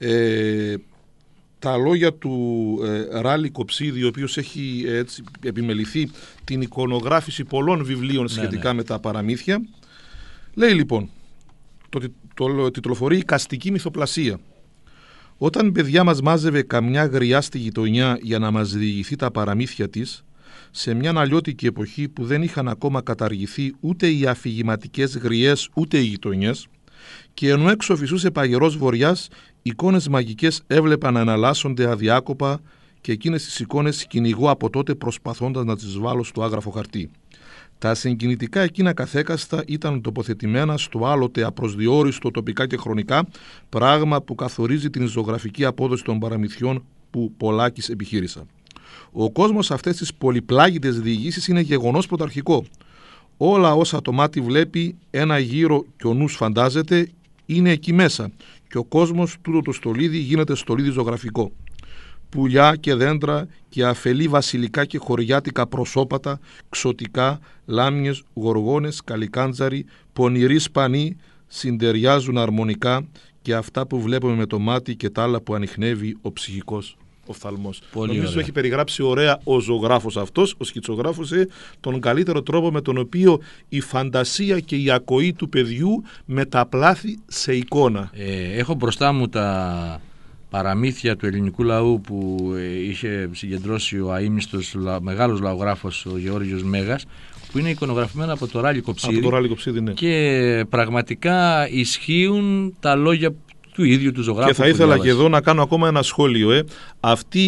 τα λόγια του Ράλι Κοψίδη, ο οποίος έχει επιμεληθεί την εικονογράφηση πολλών βιβλίων σχετικά με τα παραμύθια. Λέει λοιπόν, το τιτλοφορεί «Οικαστική μυθοπλασία». Όταν παιδιά μας μάζευε καμιά γριά στη γειτονιά για να μας διηγηθεί τα παραμύθια της, σε μια αλλιώτικη εποχή που δεν είχαν ακόμα καταργηθεί ούτε οι αφηγηματικές γριές ούτε οι γειτονιές, και ενώ έξω φυσούσε παγερός βοριάς, εικόνες μαγικές έβλεπαν να εναλλάσσονται αδιάκοπα, και εκείνες τις εικόνες κυνηγώ από τότε προσπαθώντας να τις βάλω στο άγραφο χαρτί. Τα συγκινητικά εκείνα καθέκαστα ήταν τοποθετημένα στο άλλοτε απροσδιόριστο τοπικά και χρονικά, πράγμα που καθορίζει την ζωγραφική απόδοση των παραμυθιών που πολλάκις επιχείρησα. Ο κόσμος αυτές τις πολυπλάγητες διηγήσεις είναι γεγονός πρωταρχικό. Όλα όσα το μάτι βλέπει, ένα γύρο και ο νους φαντάζεται, είναι εκεί μέσα, και ο κόσμος τούτο το στολίδι γίνεται στολίδι ζωγραφικό. Πουλιά και δέντρα και αφελή βασιλικά και χωριάτικα προσώπατα, ξωτικά, λάμιες, γοργόνες, καλικάντζαροι, πονηροί σπανοί συντεριάζουν αρμονικά, και αυτά που βλέπουμε με το μάτι και τα άλλα που ανιχνεύει ο ψυχικός οφθαλμός. Νομίζω έχει περιγράψει ωραία ο ζωγράφος αυτός, ο σκητσογράφος, τον καλύτερο τρόπο με τον οποίο η φαντασία και η ακοή του παιδιού μεταπλάθει σε εικόνα. Έχω μπροστά μου τα παραμύθια του ελληνικού λαού που είχε συγκεντρώσει ο αείμνηστος μεγάλος λαογράφος ο Γεώργιος Μέγας, που είναι εικονογραφημένα από το Ράλι Κοψίδη, ναι. Και πραγματικά ισχύουν τα λόγια του ίδιου του ζωγράφου. Και θα ήθελα και εδώ να κάνω ακόμα ένα σχόλιο. Αυτή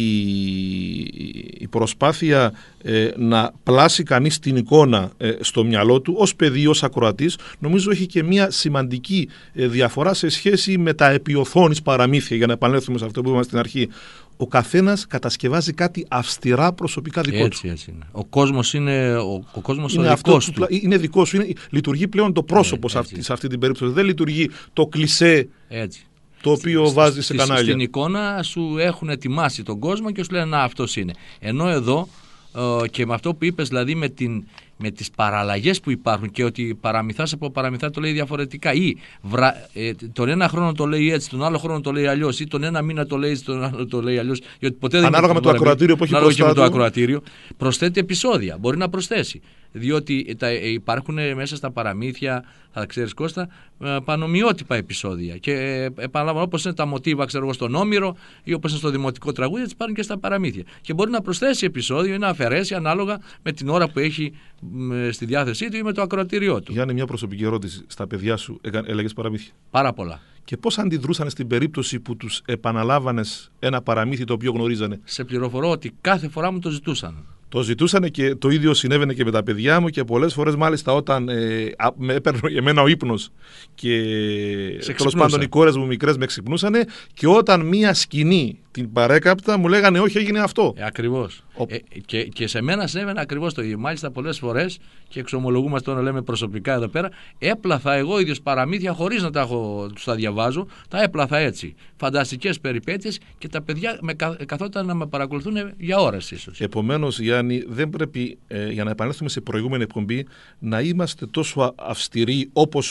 η προσπάθεια να πλάσει κανείς την εικόνα στο μυαλό του ως παιδί, ως ακροατής, νομίζω έχει και μια σημαντική διαφορά σε σχέση με τα επιοθόνης παραμύθια, για να επανέλθουμε σε αυτό που είπαμε στην αρχή. Ο καθένας κατασκευάζει κάτι αυστηρά προσωπικά δικό του. Έτσι είναι. Ο κόσμος είναι δικός του. Είναι δικός σου. Λειτουργεί πλέον το πρόσωπο σε αυτή την περίπτωση. Δεν λειτουργεί το κλισέ το οποίο βάζει σε κανάλια. Στην εικόνα σου έχουν ετοιμάσει τον κόσμο και σου λένε να, αυτός είναι. Ενώ εδώ και με αυτό που είπες, δηλαδή με τις παραλλαγές που υπάρχουν, και ότι παραμυθάς από παραμυθά το λέει διαφορετικά, ή τον ένα χρόνο το λέει έτσι, τον άλλο χρόνο το λέει αλλιώς, ή τον ένα μήνα το λέει έτσι, τον άλλο το λέει αλλιώς, γιατί ποτέ δεν ανάλογα με το ακροατήριο που έχει μπροστά του. Το ακροατήριο προσθέτει επεισόδια, μπορεί να προσθέσει. διότι υπάρχουν μέσα στα παραμύθια, θα ξέρεις Κώστα, πανομοιότυπα επεισόδια και επαναλαμβάνω, όπως είναι τα μοτίβα στον Όμηρο ή όπως είναι στο δημοτικό τραγούδι, έτσι υπάρχουν και στα παραμύθια και μπορεί να προσθέσει επεισόδιο ή να αφαιρέσει ανάλογα με την ώρα που έχει στη διάθεσή του ή με το ακροατήριό του. Γιάννη, μια προσωπική ερώτηση. Στα παιδιά σου έλεγες παραμύθια? Πάρα πολλά. Και πώς αντιδρούσαν στην περίπτωση που τους επαναλάβανες ένα παραμύθι το οποίο γνωρίζανε? Σε πληροφορώ ότι κάθε φορά μου το ζητούσαν. Το ζητούσαν και το ίδιο συνέβαινε και με τα παιδιά μου και πολλές φορές μάλιστα όταν με έπαιρνε εμένα ο ύπνος και τέλος πάντων οι κόρες μου μικρές με ξυπνούσανε και όταν μία σκηνή την παρέκαπτα μου λέγανε όχι, έγινε αυτό. Ακριβώς. Και σε μένα συνέβαινε ακριβώς το ίδιο. Μάλιστα πολλές φορές, και εξομολογούμαστε τώρα, λέμε προσωπικά εδώ πέρα, έπλαθα εγώ ίδιος παραμύθια χωρίς να τους τα διαβάζω, τα έπλαθα έτσι. Φανταστικές περιπέτειες και τα παιδιά καθόταν να με παρακολουθούν για ώρες ίσως. Επομένως, Γιάννη, δεν πρέπει, για να επανέλθουμε σε προηγούμενη εκπομπή, να είμαστε τόσο αυστηροί όπως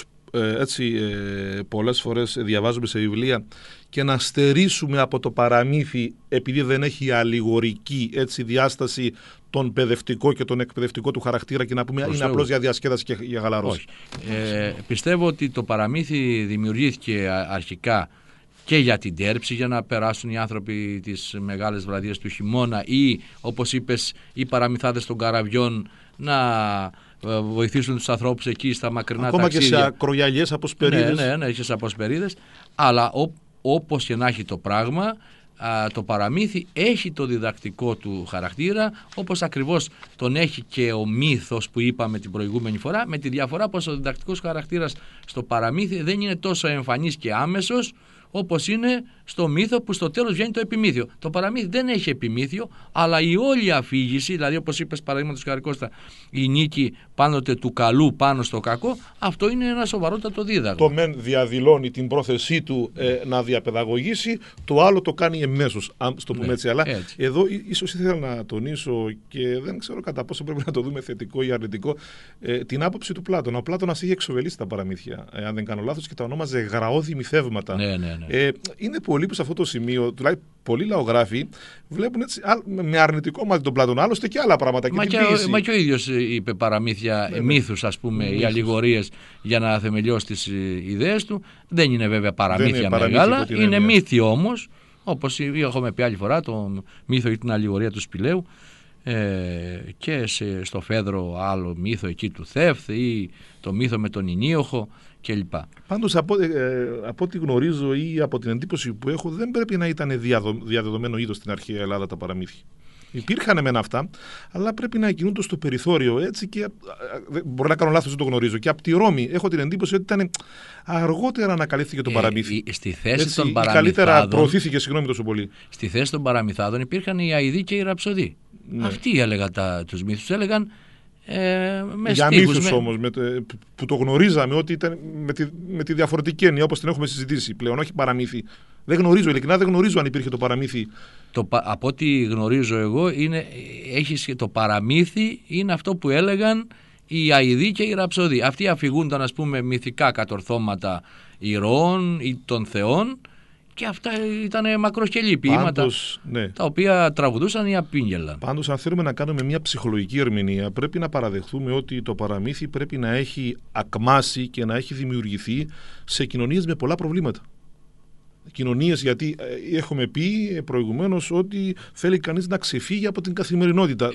πολλές φορές διαβάζουμε σε βιβλία και να στερήσουμε από το παραμύθι επειδή δεν έχει αλληγορική διάσταση τον παιδευτικό και τον εκπαιδευτικό του χαρακτήρα και να πούμε είναι απλώς για διασκέδαση και για χαλαρώση. Πιστεύω ότι το παραμύθι δημιουργήθηκε αρχικά και για την τέρψη, για να περάσουν οι άνθρωποι τις μεγάλες βραδιές του χειμώνα ή όπως είπες οι παραμυθάδες των καραβιών να βοηθήσουν τους ανθρώπους εκεί στα μακρινά ακόμα ταξίδια. Ακόμα και σε ακρογιαλιές αποσπερίδες. Ναι, και σε αποσπερίδες. Αλλά όπως και να έχει το πράγμα, το παραμύθι έχει το διδακτικό του χαρακτήρα, όπως ακριβώς τον έχει και ο μύθος που είπαμε την προηγούμενη φορά, με τη διαφορά πως ο διδακτικός χαρακτήρας στο παραμύθι δεν είναι τόσο εμφανής και άμεσος όπως είναι στο μύθο που στο τέλος βγαίνει το επιμύθιο. Το παραμύθι δεν έχει επιμύθιο, αλλά η όλη αφήγηση, δηλαδή όπως είπες παραδείγματος χάρη Κώστα, η νίκη πάντοτε του καλού πάνω στο κακό, αυτό είναι ένα σοβαρότατο δίδαγμα. Το μεν διαδηλώνει την πρόθεσή του να διαπαιδαγωγήσει, το άλλο το κάνει εμέσως, αν το πούμε έτσι. Αλλά έτσι. Εδώ ίσως ήθελα να τονίσω και δεν ξέρω κατά πόσο πρέπει να το δούμε θετικό ή αρνητικό, την άποψη του Πλάτωνα. Ο Πλάτωνας είχε εξοβελήσει τα παραμύθια, αν δεν κάνω λάθος, και τα ονόμαζε γραώδη μυθεύματα. Ναι. Είναι πολλοί που σε αυτό το σημείο, τουλάχιστον πολλοί λαογράφοι, βλέπουν έτσι, με αρνητικό μάτι τον Πλάτωνα, άλλωστε και άλλα πράγματα. Μα και ο ίδιος είπε παραμύθια, μύθους ας πούμε, οι αλληγορίες για να θεμελιώσει τις ιδέες του. Δεν είναι βέβαια παραμύθια μεγάλα, είναι μύθοι όμως, όπως έχουμε πει άλλη φορά, το μύθο ή την αλληγορία του Σπηλαίου, και στο Φέδρο άλλο μύθο εκεί του Θεύθ ή το μύθο με τον Ηνίοχο κλπ. Πάντως από ό,τι γνωρίζω ή από την εντύπωση που έχω, δεν πρέπει να ήταν διαδεδομένο είδος στην αρχαία Ελλάδα τα παραμύθια. Υπήρχαν εμένα αυτά, αλλά πρέπει να κινούνται στο περιθώριο έτσι και μπορεί να κάνω λάθος, δεν το γνωρίζω. Και από τη Ρώμη έχω την εντύπωση ότι ήταν αργότερα ανακαλύφθηκε το παραμύθι. Στη θέση των παραμυθάδων. Καλύτερα προωθήθηκε, συγγνώμη τόσο πολύ. Στη θέση των παραμυθάδων υπήρχαν οι αηδοί και οι ραψοδοί. Ναι. Αυτοί έλεγαν τους μύθους, έλεγαν με για στίχους, μύθους όμως, που το γνωρίζαμε ότι ήταν με τη διαφορετική έννοια όπως την έχουμε συζητήσει πλέον, όχι παραμύθι. Δεν γνωρίζω, ειλικρινά δεν γνωρίζω αν υπήρχε το παραμύθι. Από ό,τι γνωρίζω εγώ, το παραμύθι είναι αυτό που έλεγαν οι αηδοί και οι ραψοδοί. Αυτοί αφηγούνταν, ας πούμε, μυθικά κατορθώματα ηρώων ή των θεών και αυτά ήταν μακροσκελή ποίηματα, ναι, τα οποία τραγουδούσαν ή απήγγελαν. Πάντως, αν θέλουμε να κάνουμε μια ψυχολογική ερμηνεία, πρέπει να παραδεχθούμε ότι το παραμύθι πρέπει να έχει ακμάσει και να έχει δημιουργηθεί σε κοινωνίες με πολλά προβλήματα. Κοινωνίες, γιατί έχουμε πει προηγουμένως ότι θέλει κανείς να ξεφύγει από την καθημερινότητα.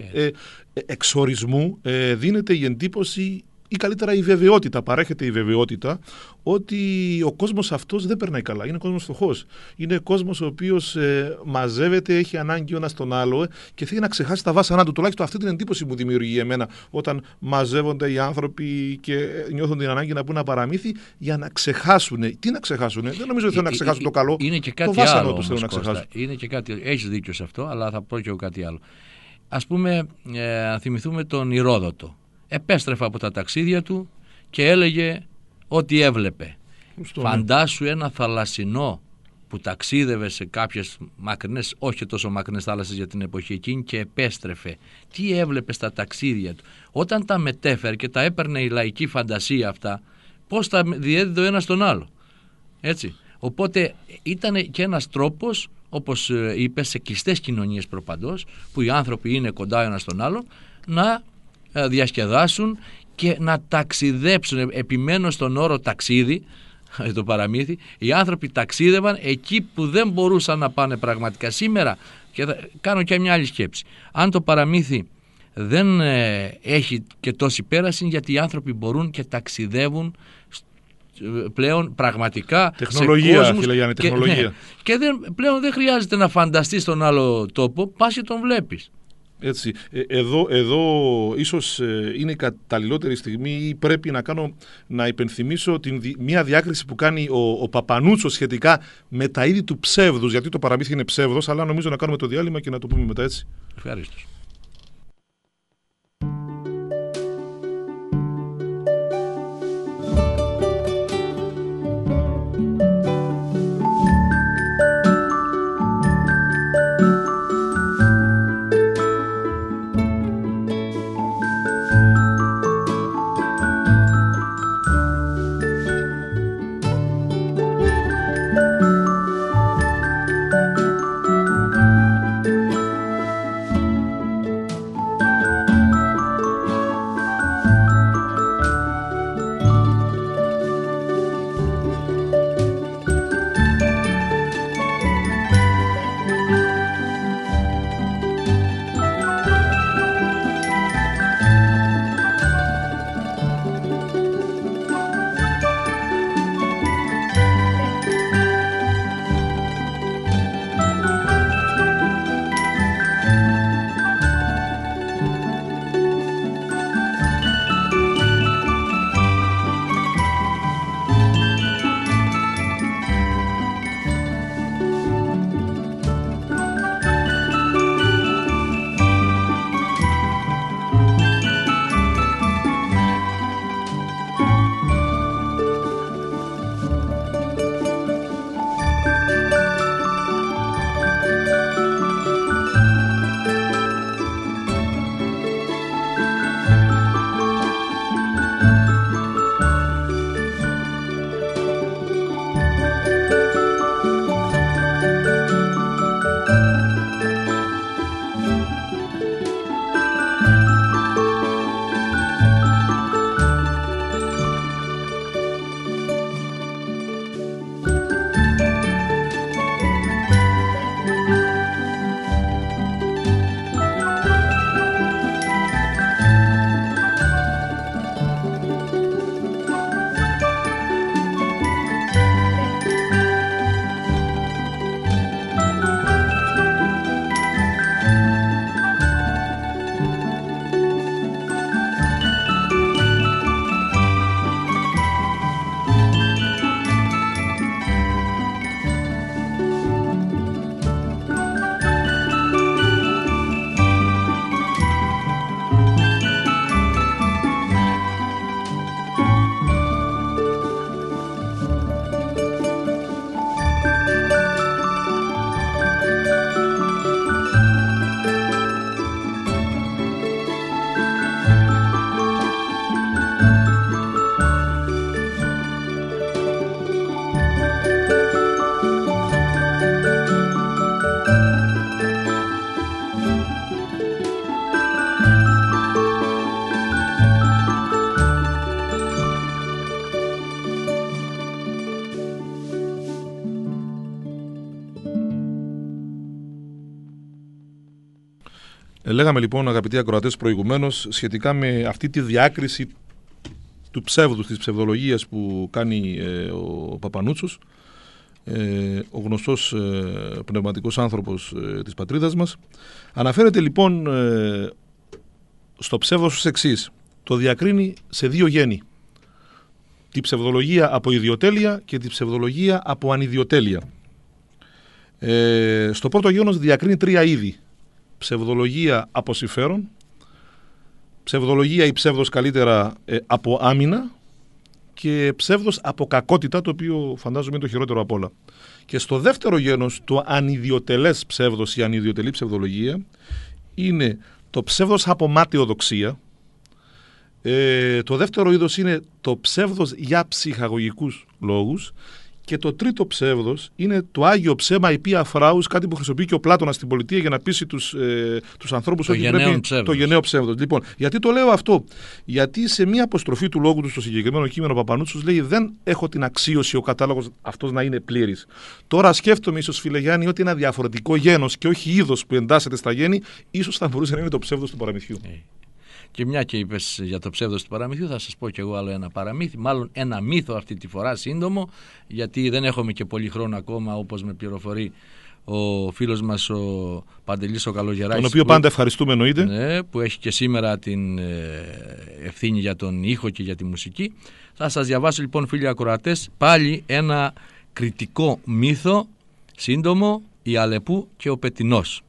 Εξορισμού δίνεται η εντύπωση ή καλύτερα η βεβαιότητα, παρέχεται η βεβαιότητα ότι ο κόσμος αυτός δεν περνάει καλά, είναι κόσμος φτωχός. Είναι κόσμος ο οποίος μαζεύεται, έχει ανάγκη ο ένας τον άλλο και θέλει να ξεχάσει τα βάσανά του. Τουλάχιστον αυτή την εντύπωση μου δημιουργεί εμένα όταν μαζεύονται οι άνθρωποι και νιώθουν την ανάγκη να πούν ένα παραμύθι για να ξεχάσουν. Τι να ξεχάσουν, δεν νομίζω ότι θέλουν να ξεχάσουν το καλό. Είναι και κάτι άλλο όμως, να ξεχάσουν. Είναι και κάτι, έχεις δίκιο σε αυτό, αλλά θα πω και εγώ κάτι άλλο. Ας πούμε, αν θυμηθούμε τον Ηρόδοτο. Επέστρεφε από τα ταξίδια του και έλεγε ό,τι έβλεπε. Φαντάσου ένα θαλασσινό που ταξίδευε σε κάποιες μακρινές, όχι τόσο μακρινές θάλασσες για την εποχή εκείνη και επέστρεφε. Τι έβλεπε στα ταξίδια του. Όταν τα μετέφερε και τα έπαιρνε η λαϊκή φαντασία αυτά, πώς τα διέδιδε ο ένας τον άλλο. Έτσι. Οπότε ήταν και ένας τρόπος, όπως είπε, σε κλειστές κοινωνίες προπαντός, που οι άνθρωποι είναι κοντά ο ένας τον άλλον, να διασκεδάσουν και να ταξιδέψουν. Επιμένω στον όρο ταξίδι, το παραμύθι. Οι άνθρωποι ταξίδευαν εκεί που δεν μπορούσαν να πάνε πραγματικά. Σήμερα, και θα κάνω και μια άλλη σκέψη, αν το παραμύθι δεν έχει και τόση πέραση, γιατί οι άνθρωποι μπορούν και ταξιδεύουν πλέον πραγματικά τεχνολογία, σε κόσμους τεχνολογία. Και πλέον δεν χρειάζεται να φανταστείς τον άλλο τόπο, πας και τον βλέπεις. Έτσι, εδώ ίσως είναι η καταλληλότερη στιγμή, ή πρέπει να υπενθυμίσω μια διάκριση που κάνει ο Παπανούτσος σχετικά με τα είδη του ψεύδους, γιατί το παραμύθι είναι ψεύδος, αλλά νομίζω να κάνουμε το διάλειμμα και να το πούμε μετά, έτσι. Ευχαριστώ. Λέγαμε λοιπόν, αγαπητοί ακροατές, προηγουμένως σχετικά με αυτή τη διάκριση του ψεύδους, της ψευδολογίας που κάνει ο Παπανούτσος, ο γνωστός πνευματικός άνθρωπος της πατρίδας μας. Αναφέρεται λοιπόν στο ψεύδος ως εξής: το διακρίνει σε δύο γέννη, τη ψευδολογία από ιδιοτέλεια και τη ψευδολογία από ανιδιοτέλεια. Στο πρώτο γένος διακρίνει τρία είδη: ψευδολογία από συμφέρον, ψευδολογία ή ψεύδος καλύτερα από άμυνα και ψεύδος από κακότητα, το οποίο φαντάζομαι είναι το χειρότερο απ' όλα. Και στο δεύτερο γένος, το ανιδιοτελές ψεύδος ή ανιδιοτελή ψευδολογία, είναι το ψεύδος από ματαιοδοξία. Το δεύτερο είδος είναι το ψεύδος για ψυχαγωγικούς λόγους Και το τρίτο ψεύδος είναι το Άγιο Ψέμα υπία φράους, κάτι που χρησιμοποιεί και ο Πλάτωνας στην Πολιτεία για να πείσει τους ανθρώπους ότι πρέπει το γενναίο ψεύδος. Λοιπόν, γιατί το λέω αυτό? Γιατί σε μία αποστροφή του λόγου του στο συγκεκριμένο κείμενο ο Παπανούτσος λέει: δεν έχω την αξίωση ο κατάλογος αυτός να είναι πλήρης. Τώρα σκέφτομαι, ίσως φίλε Γιάννη, ότι ένα διαφορετικό γένος και όχι είδος που εντάσσεται στα γέννη, ίσως θα μπορούσε να είναι το ψεύδος του παραμυθιού. Και μια και είπες για το ψεύδος του παραμυθιού, θα σας πω κι εγώ άλλο ένα παραμύθι, μάλλον ένα μύθο αυτή τη φορά, σύντομο, γιατί δεν έχουμε και πολύ χρόνο ακόμα, όπως με πληροφορεί ο φίλος μας ο Παντελής ο Καλογεράκης, τον οποίο πάντα ευχαριστούμε, εννοείται. Ναι, που έχει και σήμερα την ευθύνη για τον ήχο και για τη μουσική. Θα σας διαβάσω λοιπόν, φίλοι ακροατές, πάλι ένα κριτικό μύθο, σύντομο, η Αλεπού και ο Πετεινός.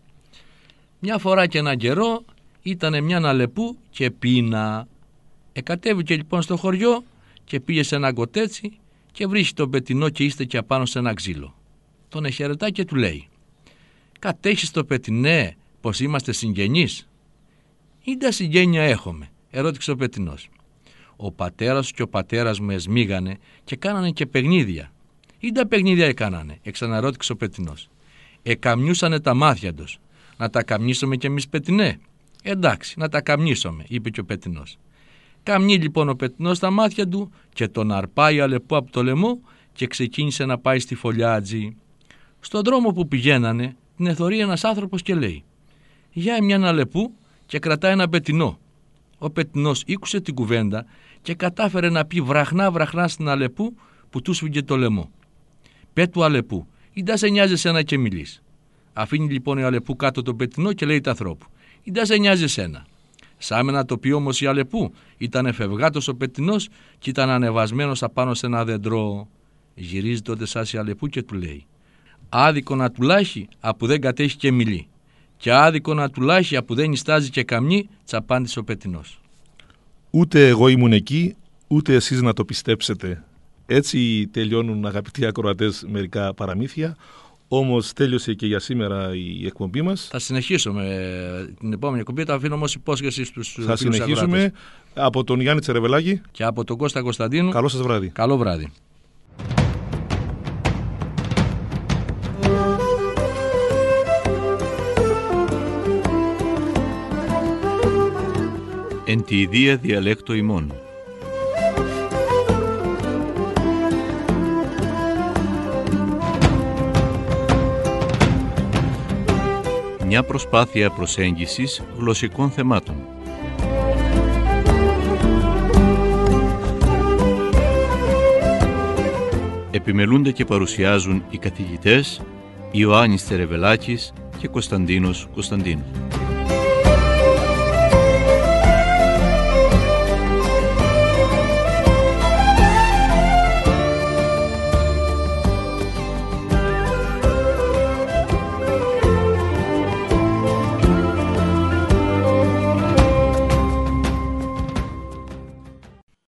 Μια φορά και έναν καιρό ήτανε μια Αλεπού και πείνα. Εκατέβηκε λοιπόν στο χωριό και πήγε σε ένα κοτέτσι και βρίσκει τον Πετεινό και είστε και απάνω σε ένα ξύλο. Τον εχαιρετά και του λέει: «Κατέχεις το Πετεινέ πως είμαστε συγγενείς?» «Ήντα συγγένεια έχουμε», ερώτησε ο Πετεινός. «Ο πατέρας σου και ο πατέρας μου εσμίγανε και κάνανε και παιχνίδια». «Ήντα παιχνίδια έκανανε», εξαναρώτησε ο Πετεινός. «Εκαμνιούσανε τα μάτια τους. Να τα καμνίσουμε κι εμείς, Πετεινέ?» «Εντάξει, να τα καμνίσουμε», είπε και ο Πετεινός. Καμνεί λοιπόν ο Πετεινός τα μάτια του και τον αρπάει Αλεπού από το λαιμό και ξεκίνησε να πάει στη Φωλιάτζη. Στον δρόμο που πηγαίνανε την εθωρεί ένας άνθρωπος και λέει: «Για μια Αλεπού», και κρατάει ένα Πετεινό. Ο Πετεινός ήκουσε την κουβέντα και κατάφερε να πει βραχνά στην Αλεπού που του σφίγγε το λαιμό. «Πε του Αλεπού, ήντα σε νοιάζει εσένα και μιλείς». Αφήνει λοιπόν η Αλεπού κάτω τον Πετεινό και λέει τ' ανθρώπου: «Ήντα σε νοιάζει εσένα». Σαν να το πει όμως η Αλεπού, ήταν φευγάτος ο Πετεινός και ήταν ανεβασμένος απάνω σε ένα δέντρο. Γυρίζει τότε σας η Αλεπού και του λέει: «Άδικο να τουλάχει απου δεν κατέχει και μιλεί, και άδικο να τουλάχει απου δεν νιστάζει και καμνεί», τσαπάντησε ο Πετεινός. «Ούτε εγώ ήμουν εκεί, ούτε εσείς να το πιστέψετε». Έτσι τελειώνουν, αγαπητοί ακροατές, μερικά παραμύθια. Όμως τέλειωσε και για σήμερα η εκπομπή μας. Θα συνεχίσουμε την επόμενη εκπομπή. Θα αφήνω όμως υπόσχεση στους φίλους ακροατές. Θα συνεχίσουμε από τον Γιάννη Τσερεβελάκη και από τον Κώστα Κωνσταντίνου. Καλό σας βράδυ. Καλό βράδυ. Εν τη ιδία διαλέκτο ημών. Μια προσπάθεια προσέγγισης γλωσσικών θεμάτων. Επιμελούνται και παρουσιάζουν οι καθηγητές Ιωάννης Τερεβελάκης και Κωνσταντίνος Κωνσταντίνου.